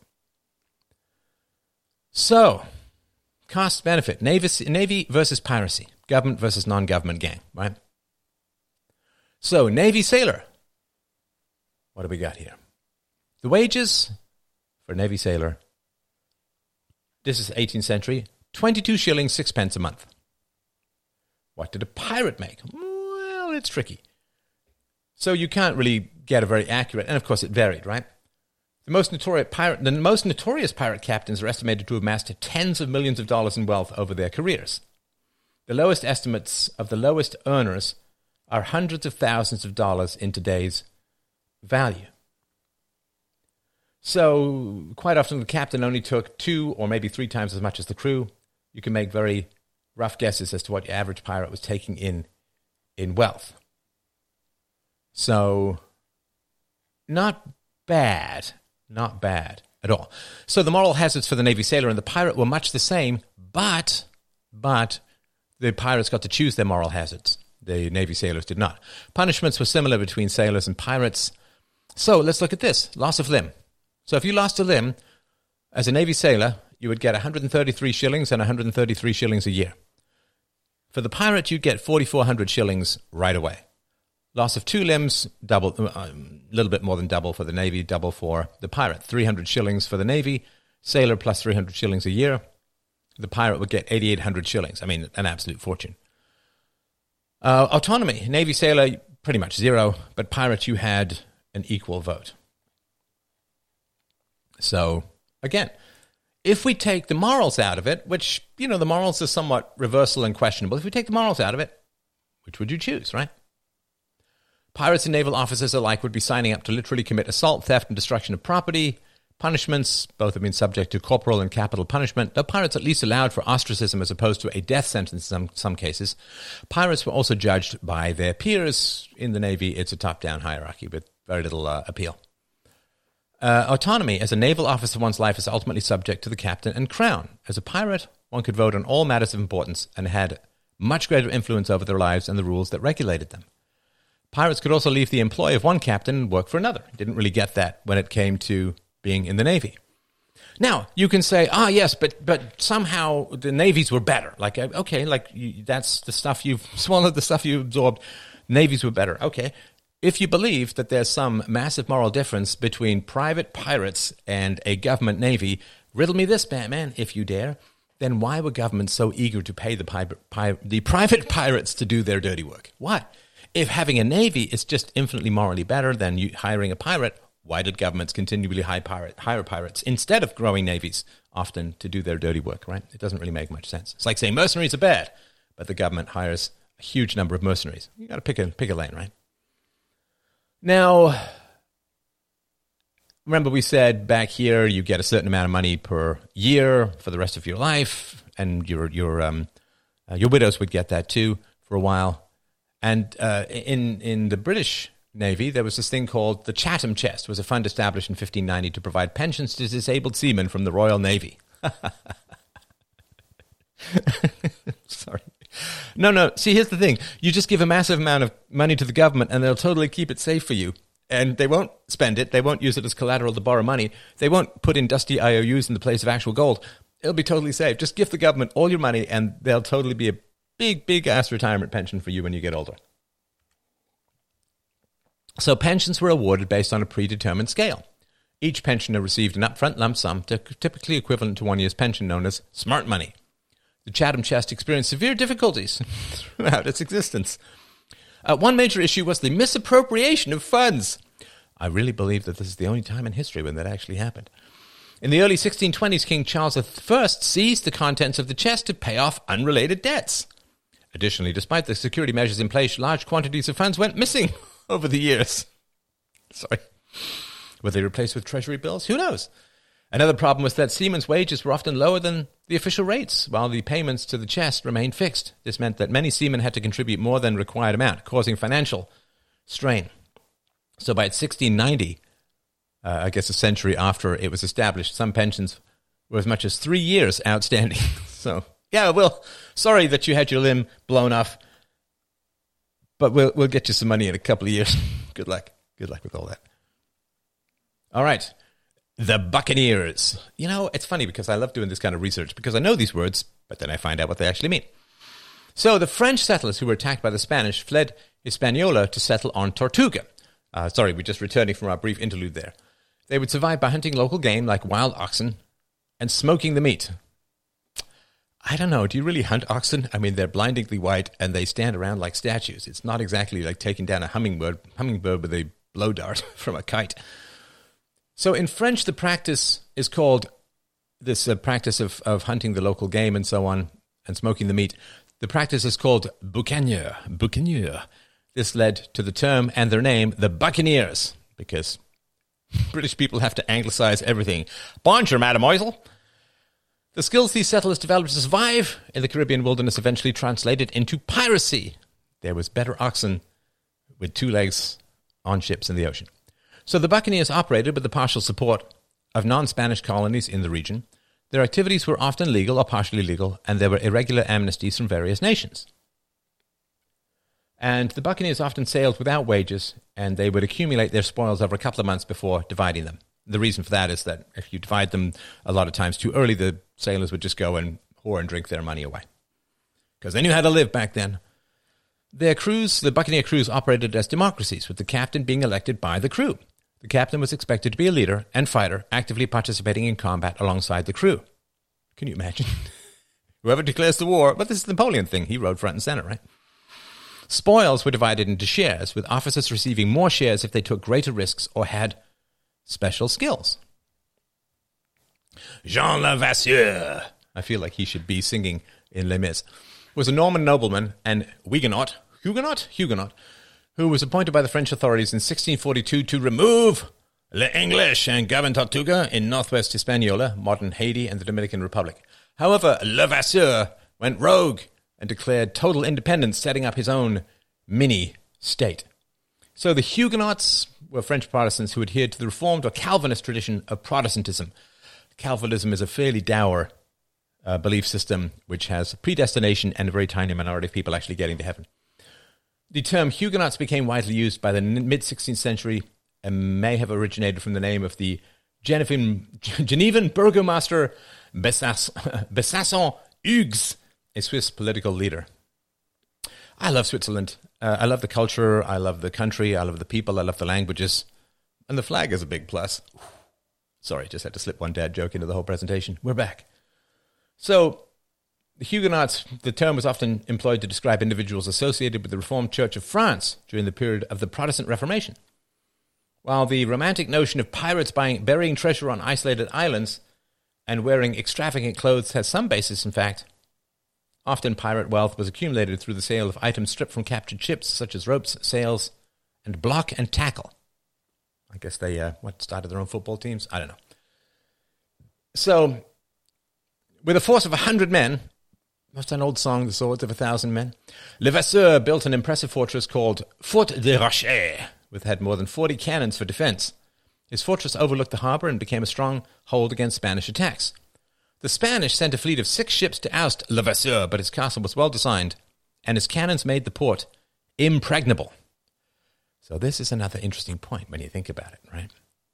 So, cost benefit, Navy, Navy versus piracy, government versus non-government gang, right? So, Navy sailor, what do we got here? The wages for a Navy sailor, this is eighteenth century, twenty-two shillings, sixpence a month. What did a pirate make? Well, it's tricky. So you can't really get a very accurate, and of course it varied, right? The most notorious pirate, the most notorious pirate captains are estimated to have amassed tens of millions of dollars in wealth over their careers. The lowest estimates of the lowest earners are hundreds of thousands of dollars in today's value. So quite often the captain only took two or maybe three times as much as the crew. You can make very rough guesses as to what your average pirate was taking in in wealth. So, not bad, not bad at all. So the moral hazards for the Navy sailor and the pirate were much the same, but, but the pirates got to choose their moral hazards. The Navy sailors did not. Punishments were similar between sailors and pirates. So let's look at this, loss of limb. So if you lost a limb, as a Navy sailor, you would get one hundred thirty-three shillings and one hundred thirty-three shillings a year. For the pirate, you'd get forty-four hundred shillings right away. Loss of two limbs, double, a um, little bit more than double for the Navy, double for the pirate. three hundred shillings for the Navy, sailor plus three hundred shillings a year. The pirate would get eighty-eight hundred shillings. I mean, an absolute fortune. Uh, autonomy, Navy sailor, pretty much zero, but pirate, you had an equal vote. So, again, if we take the morals out of it, which, you know, the morals are somewhat reversal and questionable. If we take the morals out of it, which would you choose, right? Pirates and naval officers alike would be signing up to literally commit assault, theft, and destruction of property. Punishments, both have been subject to corporal and capital punishment, though pirates at least allowed for ostracism as opposed to a death sentence in some, some cases. Pirates were also judged by their peers. In the Navy, it's a top-down hierarchy with very little uh, appeal. Uh, autonomy, as a naval officer, one's life is ultimately subject to the captain and crown. As a pirate, one could vote on all matters of importance and had much greater influence over their lives and the rules that regulated them. Pirates could also leave the employ of one captain and work for another. Didn't really get that when it came to being in the Navy. Now, you can say, ah, yes, but but somehow the navies were better. Like, okay, like you, that's the stuff you've swallowed, the stuff you absorbed. Navies were better. Okay. If you believe that there's some massive moral difference between private pirates and a government navy, riddle me this, Batman, if you dare, then why were governments so eager to pay the, pi- pi- the private pirates to do their dirty work? Why? If having a navy is just infinitely morally better than you hiring a pirate, why did governments continually hire, pirate, hire pirates instead of growing navies often to do their dirty work, right? It doesn't really make much sense. It's like saying mercenaries are bad, but the government hires a huge number of mercenaries. You got to pick a pick a lane, right? Now, remember we said back here you get a certain amount of money per year for the rest of your life, and your your um uh, your widows would get that too for a while. And uh, in in the British Navy, there was this thing called the Chatham Chest. It was a fund established in fifteen ninety to provide pensions to disabled seamen from the Royal Navy. Sorry. No, no. See, here's the thing. You just give a massive amount of money to the government and they'll totally keep it safe for you. And they won't spend it. They won't use it as collateral to borrow money. They won't put in dusty I O Us in the place of actual gold. It'll be totally safe. Just give the government all your money and they'll totally be a big, big ass retirement pension for you when you get older. So pensions were awarded based on a predetermined scale. Each pensioner received an upfront lump sum typically equivalent to one year's pension, known as smart money. The Chatham Chest experienced severe difficulties throughout its existence. Uh, one major issue was the misappropriation of funds. I really believe that this is the only time in history when that actually happened. In the early sixteen twenties, King Charles the First seized the contents of the chest to pay off unrelated debts. Additionally, despite the security measures in place, large quantities of funds went missing over the years. Sorry. Were they replaced with treasury bills? Who knows? Another problem was that seamen's wages were often lower than the official rates, while the payments to the chest remained fixed. This meant that many seamen had to contribute more than required amount, causing financial strain. So by sixteen ninety, uh, I guess a century after it was established, some pensions were as much as three years outstanding. So, yeah, well, sorry that you had your limb blown off, but we'll we'll get you some money in a couple of years. Good luck. Good luck with all that. All right. The Buccaneers. You know, it's funny because I love doing this kind of research because I know these words, but then I find out what they actually mean. So the French settlers who were attacked by the Spanish fled Hispaniola to settle on Tortuga. Uh, sorry, we're just returning from our brief interlude there. They would survive by hunting local game like wild oxen and smoking the meat. I don't know, do you really hunt oxen? I mean, they're blindingly white and they stand around like statues. It's not exactly like taking down a hummingbird, hummingbird with a blow dart from a kite. So in French, the practice is called, this uh, practice of, of hunting the local game and so on, and smoking the meat, the practice is called boucanier, boucanier. This led to the term and their name, the Buccaneers, because British people have to anglicize everything. Bonjour, mademoiselle. The skills these settlers developed to survive in the Caribbean wilderness eventually translated into piracy. There was better oxen with two legs on ships in the ocean. So the Buccaneers operated with the partial support of non-Spanish colonies in the region. Their activities were often legal or partially legal, and there were irregular amnesties from various nations. And the Buccaneers often sailed without wages, and they would accumulate their spoils over a couple of months before dividing them. The reason for that is that if you divide them a lot of times too early, the sailors would just go and whore and drink their money away. Because they knew how to live back then. Their crews, the Buccaneer crews, operated as democracies, with the captain being elected by the crew. The captain was expected to be a leader and fighter, actively participating in combat alongside the crew. Can you imagine? Whoever declares the war, but this is the Napoleon thing. He rode front and center, right? Spoils were divided into shares, with officers receiving more shares if they took greater risks or had special skills. Jean Levasseur, I feel like he should be singing in Les Mis, was a Norman nobleman and Huguenot, Huguenot, Huguenot, who was appointed by the French authorities in sixteen forty-two to remove the English and govern Tortuga in northwest Hispaniola, modern Haiti and the Dominican Republic. However, Levasseur went rogue and declared total independence, setting up his own mini-state. So the Huguenots were French Protestants who adhered to the Reformed or Calvinist tradition of Protestantism. Calvinism is a fairly dour uh, belief system which has predestination and a very tiny minority of people actually getting to heaven. The term Huguenots became widely used by the mid-sixteenth century and may have originated from the name of the Genevan, Genevan burgomaster Besancon Hugues, a Swiss political leader. I love Switzerland. Uh, I love the culture. I love the country. I love the people. I love the languages. And the flag is a big plus. Sorry, just had to slip one dad joke into the whole presentation. We're back. So, the Huguenots, the term was often employed to describe individuals associated with the Reformed Church of France during the period of the Protestant Reformation. While the romantic notion of pirates buying, burying treasure on isolated islands and wearing extravagant clothes has some basis in fact, often pirate wealth was accumulated through the sale of items stripped from captured ships, such as ropes, sails, and block and tackle. I guess they, uh, what, started their own football teams? I don't know. So, with a force of a hundred men, what's that old song, The Swords of a Thousand Men? Levasseur built an impressive fortress called Fort de Rocher, which had more than forty cannons for defense. His fortress overlooked the harbor and became a strong hold against Spanish attacks. The Spanish sent a fleet of six ships to oust Levasseur, but his castle was well designed, and his cannons made the port impregnable. So this is another interesting point when you think about it, right?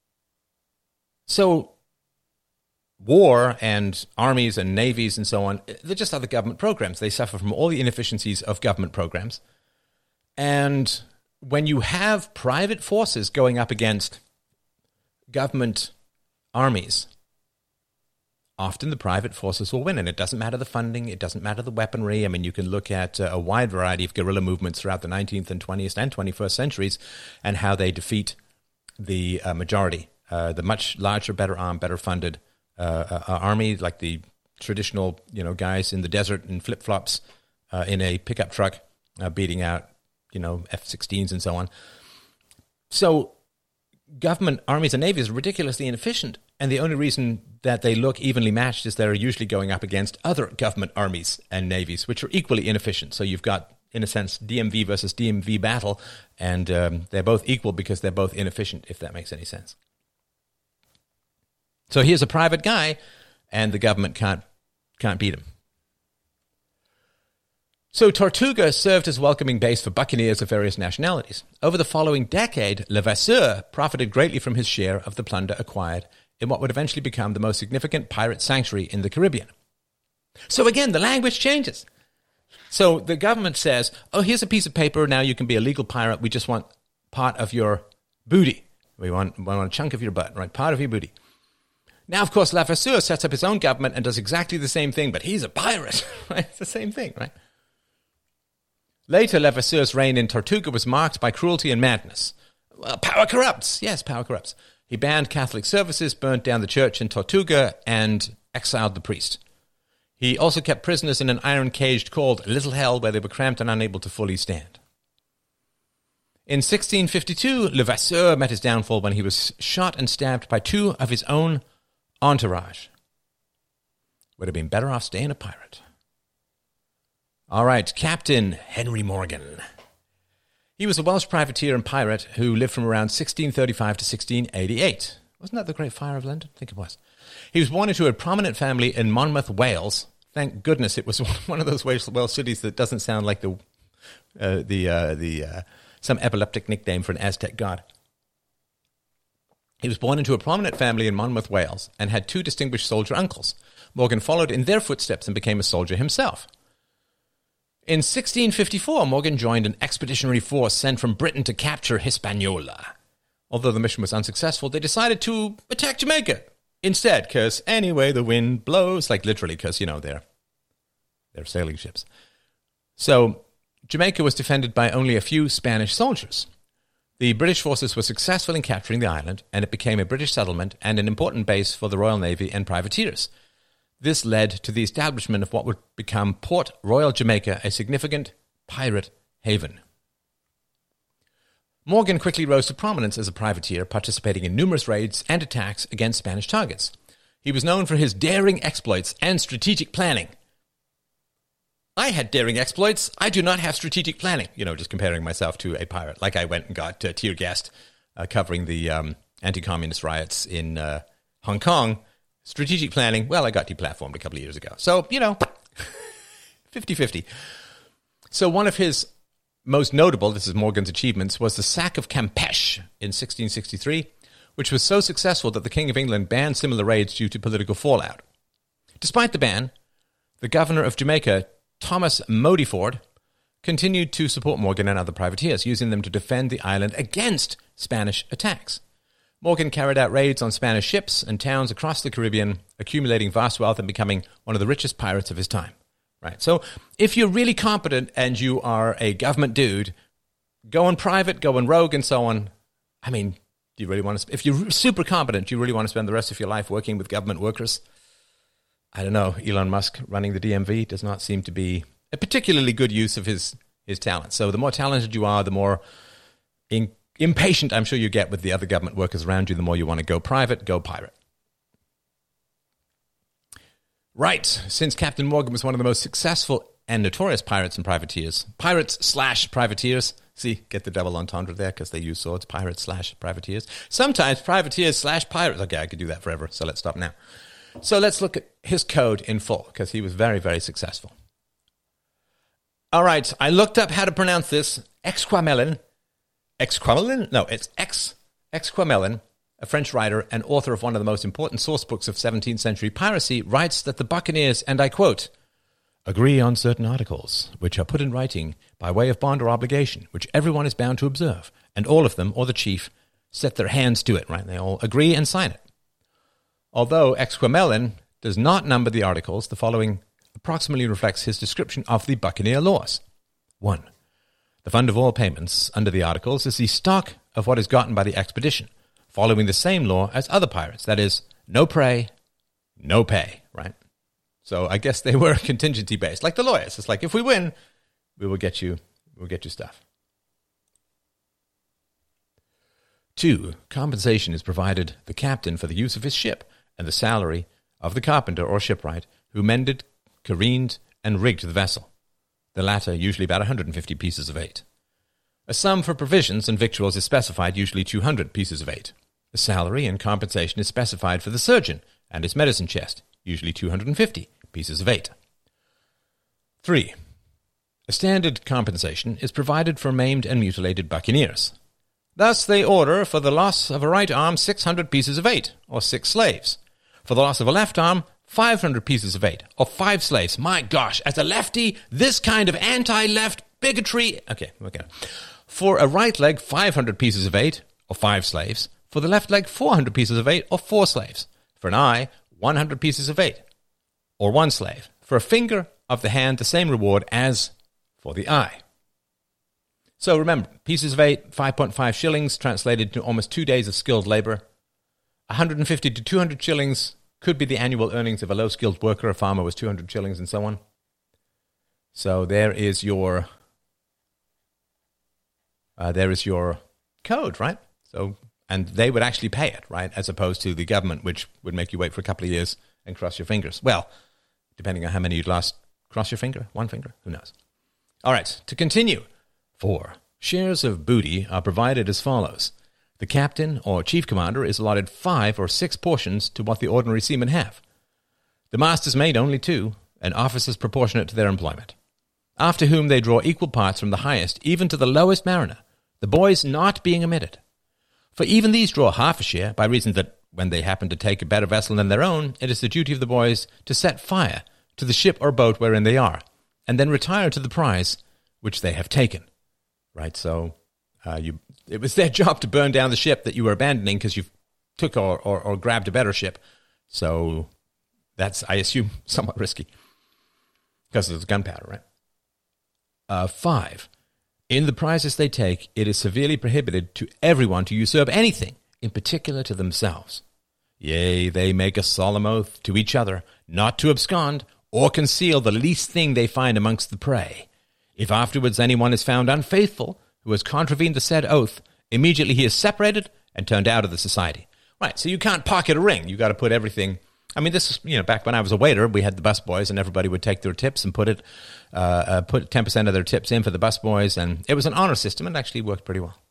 So war and armies and navies and so on, they're just other government programs. They suffer from all the inefficiencies of government programs. And when you have private forces going up against government armies, often the private forces will win. And it doesn't matter the funding. It doesn't matter the weaponry. I mean, you can look at uh, a wide variety of guerrilla movements throughout the nineteenth and twentieth and twenty-first centuries and how they defeat the uh, majority, uh, the much larger, better armed, better funded uh, uh, army, like the traditional, you know, guys in the desert in flip-flops uh, in a pickup truck uh, beating out, you know, F sixteens and so on. So government armies and navies are ridiculously inefficient, and the only reason that they look evenly matched is they're usually going up against other government armies and navies, which are equally inefficient. So you've got, in a sense, D M V versus D M V battle, and um, they're both equal because they're both inefficient, if that makes any sense. So here's a private guy, and the government can't can't beat him. So Tortuga served as welcoming base for buccaneers of various nationalities. Over the following decade, Levasseur profited greatly from his share of the plunder acquired in what would eventually become the most significant pirate sanctuary in the Caribbean. So again, the language changes. So the government says, oh, here's a piece of paper, now you can be a legal pirate, we just want part of your booty. We want, we want a chunk of your butt, right? Part of your booty. Now, of course, Levasseur sets up his own government and does exactly the same thing, but he's a pirate, right? It's the same thing, right? Later, Levasseur's reign in Tortuga was marked by cruelty and madness. Well, power corrupts. Yes, power corrupts. He banned Catholic services, burnt down the church in Tortuga, and exiled the priest. He also kept prisoners in an iron cage called Little Hell, where they were cramped and unable to fully stand. In sixteen fifty-two, Levasseur met his downfall when he was shot and stabbed by two of his own entourage. Would have been better off staying a pirate. All right, Captain Henry Morgan. He was a Welsh privateer and pirate who lived from around sixteen thirty-five to sixteen eighty-eight. Wasn't that the Great Fire of London? I think it was. He was born into a prominent family in Monmouth, Wales. Thank goodness it was one of those Welsh, Welsh cities that doesn't sound like the uh, the uh, the uh, some epileptic nickname for an Aztec god. He was born into a prominent family in Monmouth, Wales, and had two distinguished soldier uncles. Morgan followed in their footsteps and became a soldier himself. In sixteen fifty-four, Morgan joined an expeditionary force sent from Britain to capture Hispaniola. Although the mission was unsuccessful, they decided to attack Jamaica instead, because anyway, the wind blows, like literally, because, you know, they're, they're sailing ships. So Jamaica was defended by only a few Spanish soldiers. The British forces were successful in capturing the island, and it became a British settlement and an important base for the Royal Navy and privateers. This led to the establishment of what would become Port Royal Jamaica, a significant pirate haven. Morgan quickly rose to prominence as a privateer, participating in numerous raids and attacks against Spanish targets. He was known for his daring exploits and strategic planning. I had daring exploits. I do not have strategic planning. You know, just comparing myself to a pirate. Like I went and got uh, tear gassed uh, covering the um, anti-communist riots in uh, Hong Kong. Strategic planning, well, I got deplatformed a couple of years ago. So, you know, fifty-fifty. So one of his most notable, this is Morgan's achievements, was the sack of Campeche in sixteen sixty-three, which was so successful that the King of England banned similar raids due to political fallout. Despite the ban, the governor of Jamaica, Thomas Modiford, continued to support Morgan and other privateers, using them to defend the island against Spanish attacks. Morgan carried out raids on Spanish ships and towns across the Caribbean, accumulating vast wealth and becoming one of the richest pirates of his time. Right. So if you're really competent and you are a government dude, going private, going rogue and so on, I mean, do you really want to, if you're super competent, do you really want to spend the rest of your life working with government workers? I don't know. Elon Musk running the D M V does not seem to be a particularly good use of his, his talent. So the more talented you are, the more in, impatient I'm sure you get with the other government workers around you, the more you want to go private, go pirate. Right, since Captain Morgan was one of the most successful and notorious pirates and privateers, pirates slash privateers, see, get the double entendre there because they use swords, pirates slash privateers, sometimes privateers slash pirates. Okay, I could do that forever, so let's stop now. So let's look at his code in full because he was very, very successful. All right, I looked up how to pronounce this. Exquemelin. Exquemelin? No, it's Ex, Exquemelin, a French writer and author of one of the most important source books of seventeenth century piracy, writes that the buccaneers, and I quote, agree on certain articles, which are put in writing by way of bond or obligation, which everyone is bound to observe, and all of them, or the chief, set their hands to it, right? They all agree and sign it. Although Exquemelin does not number the articles, the following approximately reflects his description of the Buccaneer laws. one. The fund of all payments under the articles is the stock of what is gotten by the expedition, following the same law as other pirates. That is, no prey, no pay, right? So I guess they were contingency based, like the lawyers. It's like, if we win, we will get you, we'll get you stuff. Two, compensation is provided the captain for the use of his ship and the salary of the carpenter or shipwright who mended, careened, and rigged the vessel, the latter usually about one hundred fifty pieces of eight. A sum for provisions and victuals is specified, usually two hundred pieces of eight. The salary and compensation is specified for the surgeon and his medicine chest, usually two hundred fifty pieces of eight. Three, a standard compensation is provided for maimed and mutilated buccaneers. Thus they order for the loss of a right arm six hundred pieces of eight, or six slaves. For the loss of a left arm, five hundred pieces of eight, or five slaves. My gosh, as a lefty, this kind of anti-left bigotry... Okay, okay. For a right leg, five hundred pieces of eight, or five slaves. For the left leg, four hundred pieces of eight, or four slaves. For an eye, one hundred pieces of eight, or one slave. For a finger of the hand, the same reward as for the eye. So remember, pieces of eight, five point five shillings, translated to almost two days of skilled labor. one hundred fifty to two hundred shillings could be the annual earnings of a low-skilled worker. A farmer was two hundred shillings, and so on. So there is your, uh, there is your code, right? So, and they would actually pay it, right, as opposed to the government, which would make you wait for a couple of years and cross your fingers. Well, depending on how many you'd lost, cross your finger, one finger, who knows? All right, to continue. Four, shares of booty are provided as follows. The captain or chief commander is allotted five or six portions to what the ordinary seamen have. The master's mate only two, and officers proportionate to their employment, after whom they draw equal parts from the highest even to the lowest mariner, the boys not being omitted. For even these draw half a share, by reason that when they happen to take a better vessel than their own, it is the duty of the boys to set fire to the ship or boat wherein they are, and then retire to the prize which they have taken. Right, so uh, you it was their job to burn down the ship that you were abandoning because you took or, or, or grabbed a better ship. So that's, I assume, somewhat risky because it's gunpowder, right? Uh, five, in the prizes they take, it is severely prohibited to everyone to usurp anything, in particular to themselves. Yea, they make a solemn oath to each other not to abscond or conceal the least thing they find amongst the prey. If afterwards anyone is found unfaithful, who has contravened the said oath, immediately he is separated and turned out of the society. Right, so you can't pocket a ring. You got to put everything... I mean, this is, you know, back when I was a waiter, we had the busboys, and everybody would take their tips and put it, uh, uh, put ten percent of their tips in for the busboys, and it was an honor system, and actually worked pretty well.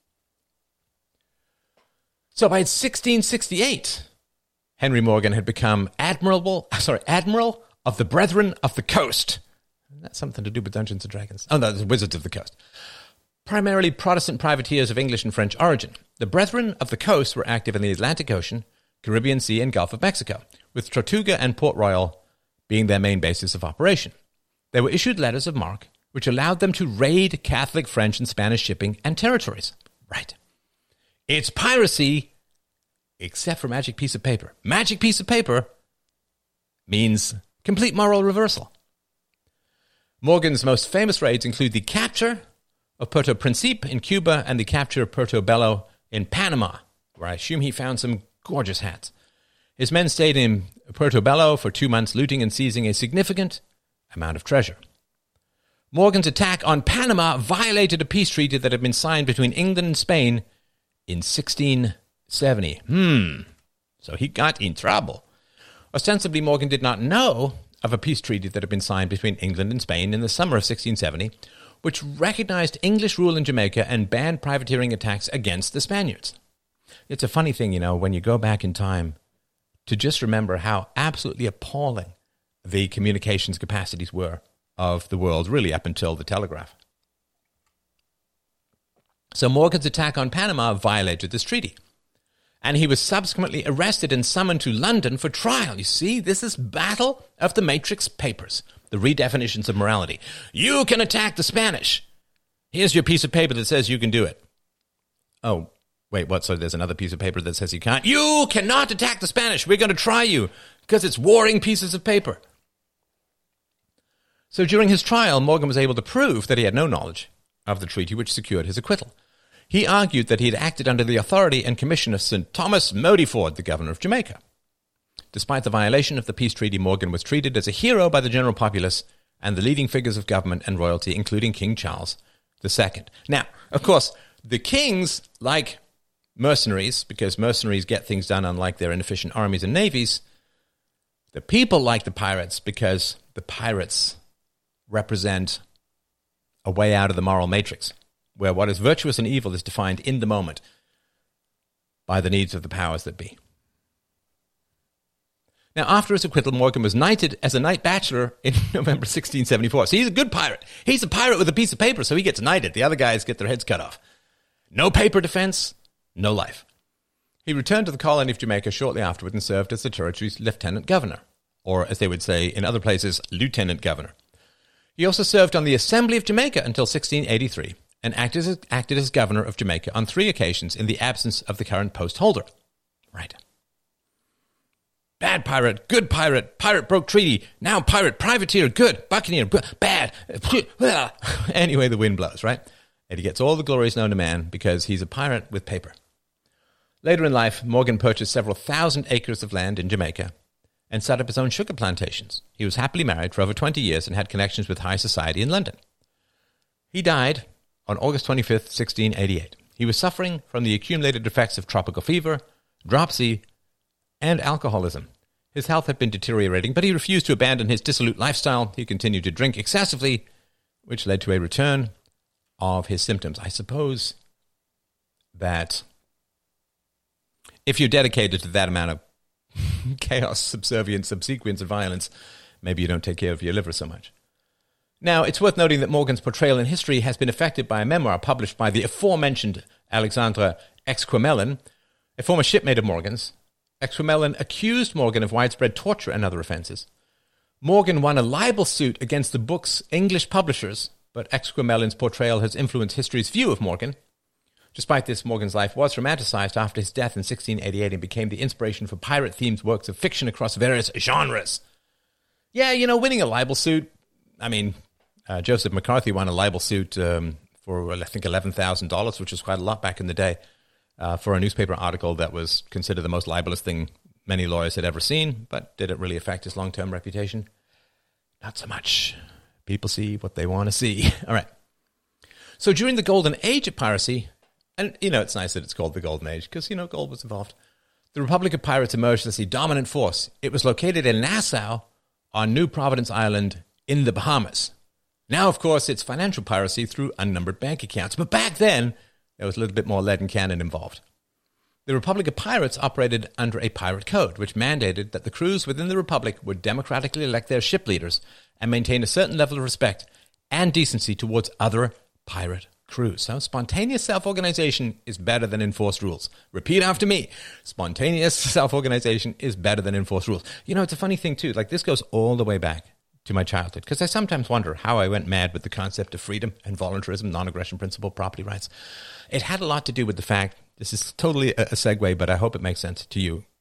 So by sixteen sixty-eight, Henry Morgan had become admirable, sorry, admiral of the Brethren of the Coast. That's something to do with Dungeons and Dragons. Oh, no, the Wizards of the Coast. Primarily Protestant privateers of English and French origin. The Brethren of the Coast were active in the Atlantic Ocean, Caribbean Sea, and Gulf of Mexico, with Tortuga and Port Royal being their main basis of operation. They were issued letters of marque, which allowed them to raid Catholic, French, and Spanish shipping and territories. Right. It's piracy, except for magic piece of paper. Magic piece of paper means complete moral reversal. Morgan's most famous raids include the capture of Puerto Principe in Cuba and the capture of Puerto Bello in Panama, where I assume he found some gorgeous hats. His men stayed in Puerto Bello for two months, looting and seizing a significant amount of treasure. Morgan's attack on Panama violated a peace treaty that had been signed between England and Spain in sixteen seventy. Hmm, so he got in trouble. Ostensibly, Morgan did not know of a peace treaty that had been signed between England and Spain in the summer of sixteen seventy, which recognized English rule in Jamaica and banned privateering attacks against the Spaniards. It's a funny thing, you know, when you go back in time, to just remember how absolutely appalling the communications capacities were of the world, really up until the telegraph. So Morgan's attack on Panama violated this treaty, and he was subsequently arrested and summoned to London for trial. You see, this is Battle of the Matrix Papers, the redefinitions of morality. You can attack the Spanish. Here's your piece of paper that says you can do it. Oh, wait, what? So there's another piece of paper that says you can't? You cannot attack the Spanish. We're going to try you because it's warring pieces of paper. So during his trial, Morgan was able to prove that he had no knowledge of the treaty which secured his acquittal. He argued that he had acted under the authority and commission of Sir Thomas Modiford, the governor of Jamaica. Despite the violation of the peace treaty, Morgan was treated as a hero by the general populace and the leading figures of government and royalty, including King Charles the Second. Now, of course, the kings, like mercenaries, because mercenaries get things done unlike their inefficient armies and navies, the people like the pirates because the pirates represent a way out of the moral matrix, where what is virtuous and evil is defined in the moment by the needs of the powers that be. Now, after his acquittal, Morgan was knighted as a knight bachelor in November sixteen seventy-four. So he's a good pirate. He's a pirate with a piece of paper, so he gets knighted. The other guys get their heads cut off. No paper defense, no life. He returned to the colony of Jamaica shortly afterward and served as the territory's lieutenant governor, or as they would say in other places, lieutenant governor. He also served on the Assembly of Jamaica until sixteen eighty-three and acted as, acted as governor of Jamaica on three occasions in the absence of the current post holder. Right. Bad pirate, good pirate, pirate broke treaty, now pirate, privateer, good, buccaneer, good, bad. Anyway, the wind blows, right? And he gets all the glories known to man because he's a pirate with paper. Later in life, Morgan purchased several thousand acres of land in Jamaica and set up his own sugar plantations. He was happily married for over twenty years and had connections with high society in London. He died on August twenty-fifth, sixteen eighty-eight. He was suffering from the accumulated effects of tropical fever, dropsy, and alcoholism. His health had been deteriorating, but he refused to abandon his dissolute lifestyle. He continued to drink excessively, which led to a return of his symptoms. I suppose that if you're dedicated to that amount of chaos, subservience, subsequence, and violence, maybe you don't take care of your liver so much. Now, it's worth noting that Morgan's portrayal in history has been affected by a memoir published by the aforementioned Alexandre Exquemelin, a former shipmate of Morgan's. Exquemelin accused Morgan of widespread torture and other offenses. Morgan won a libel suit against the book's English publishers, but Exquemelin's portrayal has influenced history's view of Morgan. Despite this, Morgan's life was romanticized after his death in sixteen eighty-eight and became the inspiration for pirate-themed works of fiction across various genres. Yeah, you know, winning a libel suit, I mean, uh, Joseph McCarthy won a libel suit um, for, I think, eleven thousand dollars, which was quite a lot back in the day. Uh, for a newspaper article that was considered the most libelous thing many lawyers had ever seen, but did it really affect his long-term reputation? Not so much. People see what they want to see. All right. So during the golden age of piracy, and, you know, it's nice that it's called the golden age because, you know, gold was involved. The Republic of Pirates emerged as a dominant force. It was located in Nassau on New Providence Island in the Bahamas. Now, of course, it's financial piracy through unnumbered bank accounts. But back then, there was a little bit more lead and cannon involved. The Republic of Pirates operated under a pirate code, which mandated that the crews within the Republic would democratically elect their ship leaders and maintain a certain level of respect and decency towards other pirate crews. So spontaneous self-organization is better than enforced rules. Repeat after me. Spontaneous self-organization is better than enforced rules. You know, it's a funny thing, too. Like, this goes all the way back to my childhood, because I sometimes wonder how I went mad with the concept of freedom and voluntarism, non-aggression principle, property rights. It had a lot to do with the fact, this is totally a, a segue, but I hope it makes sense to you.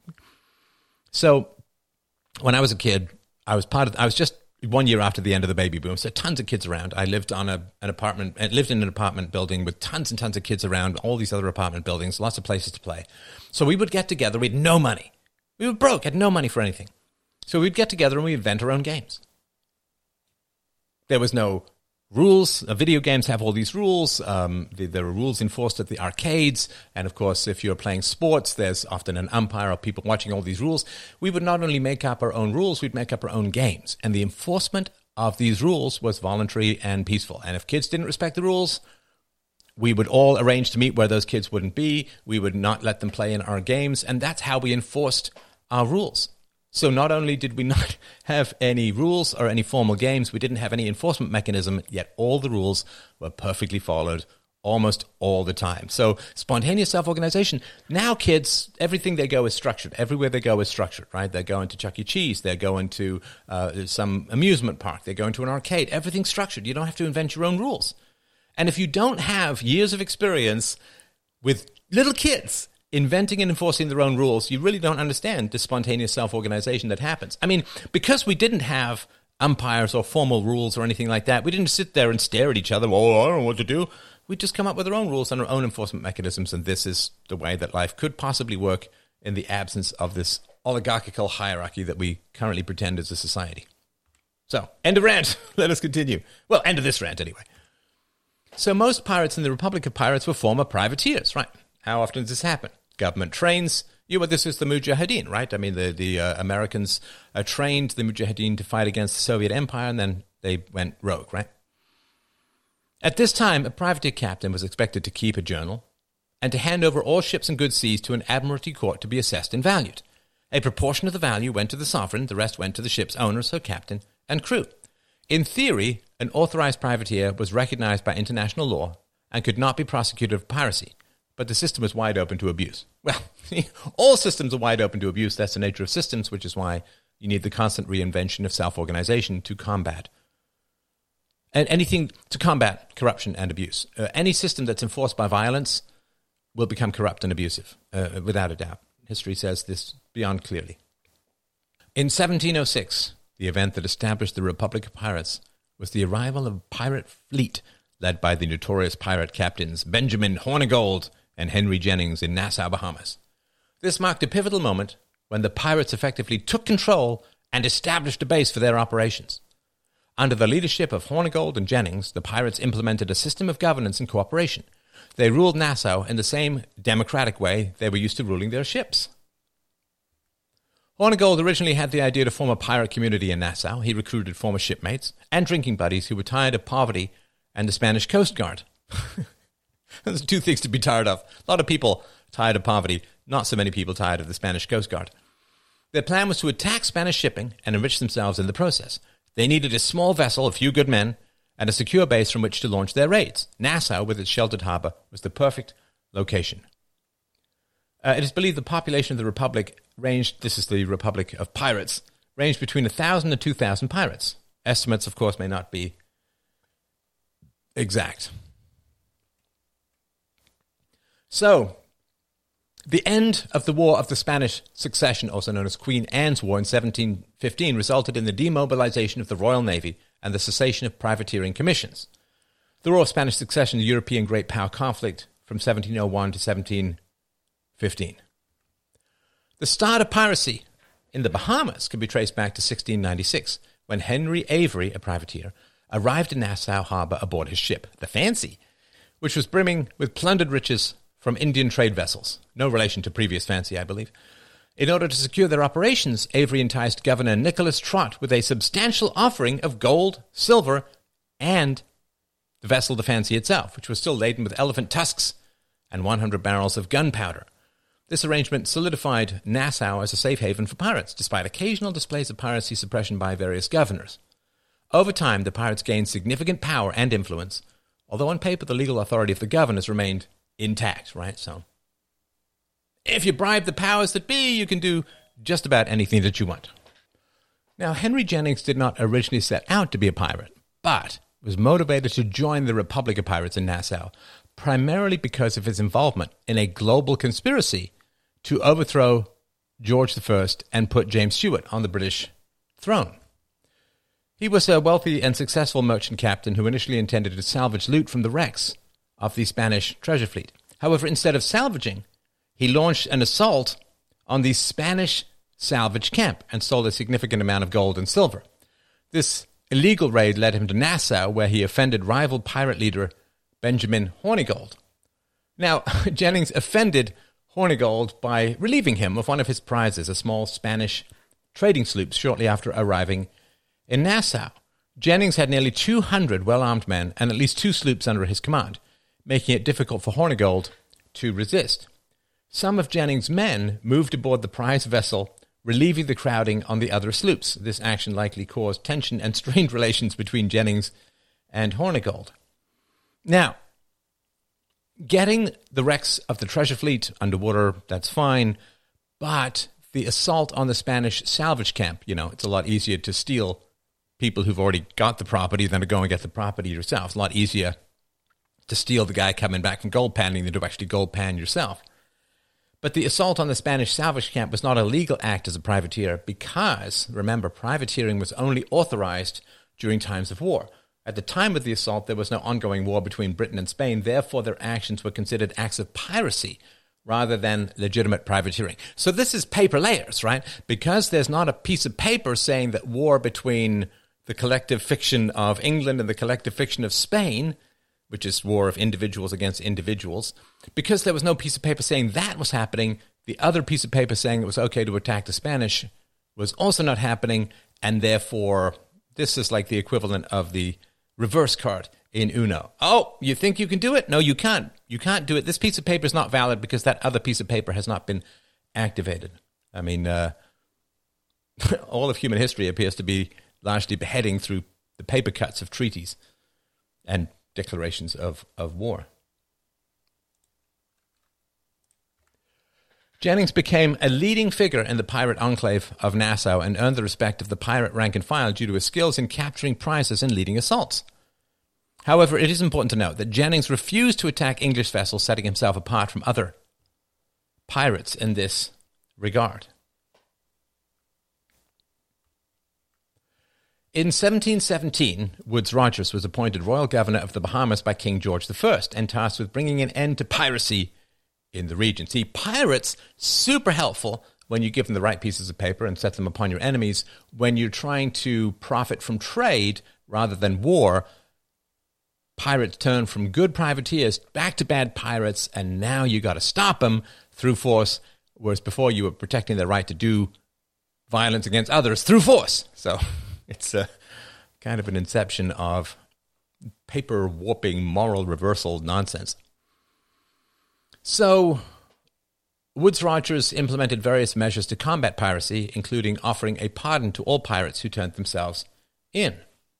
So when I was a kid, I was part of, I was just one year after the end of the baby boom, so tons of kids around. I lived on a, an apartment, I lived in an apartment building with tons and tons of kids around, all these other apartment buildings, lots of places to play. So we would get together, we had no money. We were broke, had no money for anything. So we'd get together and we'd invent our own games. There was no rules. Uh, video games have all these rules. Um, the, there are rules enforced at the arcades. And, of course, if you're playing sports, there's often an umpire or people watching all these rules. We would not only make up our own rules, we'd make up our own games. And the enforcement of these rules was voluntary and peaceful. And if kids didn't respect the rules, we would all arrange to meet where those kids wouldn't be. We would not let them play in our games. And that's how we enforced our rules. So not only did we not have any rules or any formal games, we didn't have any enforcement mechanism, yet all the rules were perfectly followed almost all the time. So spontaneous self-organization. Now kids, everything they go is structured. Everywhere they go is structured, right? They're going to Chuck E. Cheese. They're going to uh, some amusement park. They're going to an arcade. Everything's structured. You don't have to invent your own rules. And if you don't have years of experience with little kids inventing and enforcing their own rules, you really don't understand the spontaneous self-organization that happens. I mean, because we didn't have umpires or formal rules or anything like that, we didn't sit there and stare at each other, oh, I don't know what to do. We just come up with our own rules and our own enforcement mechanisms, and this is the way that life could possibly work in the absence of this oligarchical hierarchy that we currently pretend is a society. So, end of rant. Let us continue. Well, end of this rant anyway. So most pirates in the Republic of Pirates were former privateers, right? How often does this happen? Government trains you. Well, this is the Mujahideen, right? I mean, the, the uh, Americans uh, trained the Mujahideen to fight against the Soviet Empire, and then they went rogue, right? At this time, a privateer captain was expected to keep a journal and to hand over all ships and goods seized to an admiralty court to be assessed and valued. A proportion of the value went to the sovereign, the rest went to the ship's owner, so captain and crew. In theory, an authorized privateer was recognized by international law and could not be prosecuted for piracy, but the system was wide open to abuse. Well, all systems are wide open to abuse. That's the nature of systems, which is why you need the constant reinvention of self-organization to combat and anything to combat corruption and abuse. Uh, any system that's enforced by violence will become corrupt and abusive, uh, without a doubt. History says this beyond clearly. In seventeen oh six, the event that established the Republic of Pirates was the arrival of a pirate fleet led by the notorious pirate captains Benjamin Hornigold and Henry Jennings in Nassau, Bahamas. This marked a pivotal moment when the pirates effectively took control and established a base for their operations. Under the leadership of Hornigold and Jennings, the pirates implemented a system of governance and cooperation. They ruled Nassau in the same democratic way they were used to ruling their ships. Hornigold originally had the idea to form a pirate community in Nassau. He recruited former shipmates and drinking buddies who were tired of poverty and the Spanish Coast Guard. There's two things to be tired of. A lot of people tired of poverty, not so many people tired of the Spanish Coast Guard. Their plan was to attack Spanish shipping and enrich themselves in the process. They needed a small vessel, a few good men, and a secure base from which to launch their raids. Nassau, with its sheltered harbor, was the perfect location. Uh, it is believed the population of the Republic ranged, this is the Republic of Pirates, ranged between one thousand and two thousand pirates. Estimates, of course, may not be exact. So, the end of the War of the Spanish Succession, also known as Queen Anne's War in seventeen fifteen, resulted in the demobilization of the Royal Navy and the cessation of privateering commissions. The War of Spanish Succession, the European Great Power conflict from seventeen oh one to seventeen fifteen. The start of piracy in the Bahamas can be traced back to sixteen ninety-six, when Henry Avery, a privateer, arrived in Nassau harbor aboard his ship, the Fancy, which was brimming with plundered riches from Indian trade vessels. No relation to previous Fancy, I believe. In order to secure their operations, Avery enticed Governor Nicholas Trott with a substantial offering of gold, silver, and the vessel, the Fancy itself, which was still laden with elephant tusks and one hundred barrels of gunpowder. This arrangement solidified Nassau as a safe haven for pirates, despite occasional displays of piracy suppression by various governors. Over time, the pirates gained significant power and influence, although on paper the legal authority of the governors remained intact, right? So, if you bribe the powers that be, you can do just about anything that you want. Now, Henry Jennings did not originally set out to be a pirate, but was motivated to join the Republic of Pirates in Nassau, primarily because of his involvement in a global conspiracy to overthrow George the First and put James Stewart on the British throne. He was a wealthy and successful merchant captain who initially intended to salvage loot from the wrecks of the Spanish treasure fleet. However, instead of salvaging, he launched an assault on the Spanish salvage camp and stole a significant amount of gold and silver. This illegal raid led him to Nassau, where he offended rival pirate leader Benjamin Hornigold. Now, Jennings offended Hornigold by relieving him of one of his prizes, a small Spanish trading sloop, shortly after arriving in Nassau. Jennings had nearly two hundred well-armed men and at least two sloops under his command, making it difficult for Hornigold to resist. Some of Jennings' men moved aboard the prize vessel, relieving the crowding on the other sloops. This action likely caused tension and strained relations between Jennings and Hornigold. Now, getting the wrecks of the treasure fleet underwater, that's fine, but the assault on the Spanish salvage camp, you know, it's a lot easier to steal people who've already got the property than to go and get the property yourself. It's a lot easier to steal the guy coming back from gold panning than to actually gold pan yourself. But the assault on the Spanish salvage camp was not a legal act as a privateer because, remember, privateering was only authorized during times of war. At the time of the assault, there was no ongoing war between Britain and Spain. Therefore, their actions were considered acts of piracy rather than legitimate privateering. So this is paper layers, right? Because there's not a piece of paper saying that war between the collective fiction of England and the collective fiction of Spain, which is war of individuals against individuals, because there was no piece of paper saying that was happening, the other piece of paper saying it was okay to attack the Spanish was also not happening, and therefore this is like the equivalent of the reverse card in Uno. Oh, you think you can do it? No, you can't. You can't do it. This piece of paper is not valid because that other piece of paper has not been activated. I mean, uh, all of human history appears to be largely beheading through the paper cuts of treaties and declarations of, of war. Jennings became a leading figure in the pirate enclave of Nassau and earned the respect of the pirate rank and file due to his skills in capturing prizes and leading assaults. However, it is important to note that Jennings refused to attack English vessels, setting himself apart from other pirates in this regard. In seventeen seventeen, Woodes Rogers was appointed Royal Governor of the Bahamas by King George the First and tasked with bringing an end to piracy in the region. See, pirates, super helpful when you give them the right pieces of paper and set them upon your enemies. When you're trying to profit from trade rather than war, pirates turn from good privateers back to bad pirates, and now you got to stop them through force, whereas before you were protecting their right to do violence against others through force. So it's a kind of an inception of paper warping moral reversal nonsense. So Woodes Rogers implemented various measures to combat piracy, including offering a pardon to all pirates who turned themselves in.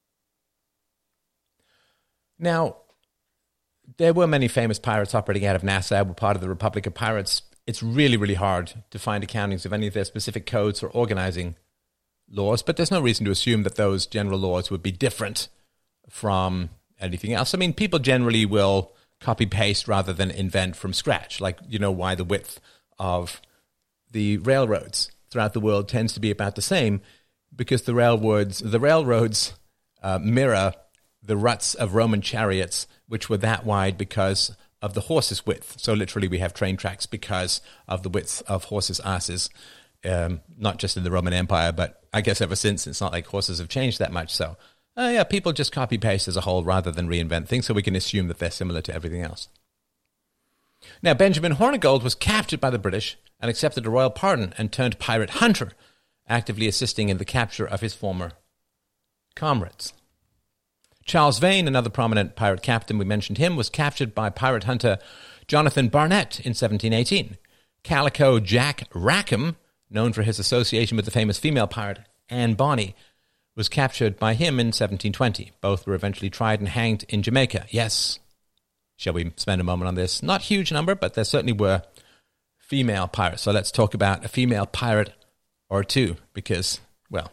Now, there were many famous pirates operating out of Nassau, were part of the Republic of Pirates. It's really, really hard to find accountings of any of their specific codes or organizing laws, but there's no reason to assume that those general laws would be different from anything else. I mean, people generally will copy-paste rather than invent from scratch. Like, you know, why the width of the railroads throughout the world tends to be about the same, because the railroads, the railroads uh, mirror the ruts of Roman chariots, which were that wide because of the horse's width. So literally we have train tracks because of the width of horses' asses, um, not just in the Roman Empire, but I guess ever since. It's not like horses have changed that much. So uh, yeah, people just copy-paste as a whole rather than reinvent things, so we can assume that they're similar to everything else. Now, Benjamin Hornigold was captured by the British and accepted a royal pardon and turned pirate hunter, actively assisting in the capture of his former comrades. Charles Vane, another prominent pirate captain, we mentioned him, was captured by pirate hunter Jonathan Barnett in seventeen eighteen. Calico Jack Rackham, known for his association with the famous female pirate Anne Bonny, was captured by him in seventeen twenty. Both were eventually tried and hanged in Jamaica. Yes. Shall we spend a moment on this? Not a huge number, but there certainly were female pirates. So let's talk about a female pirate or two, because, well,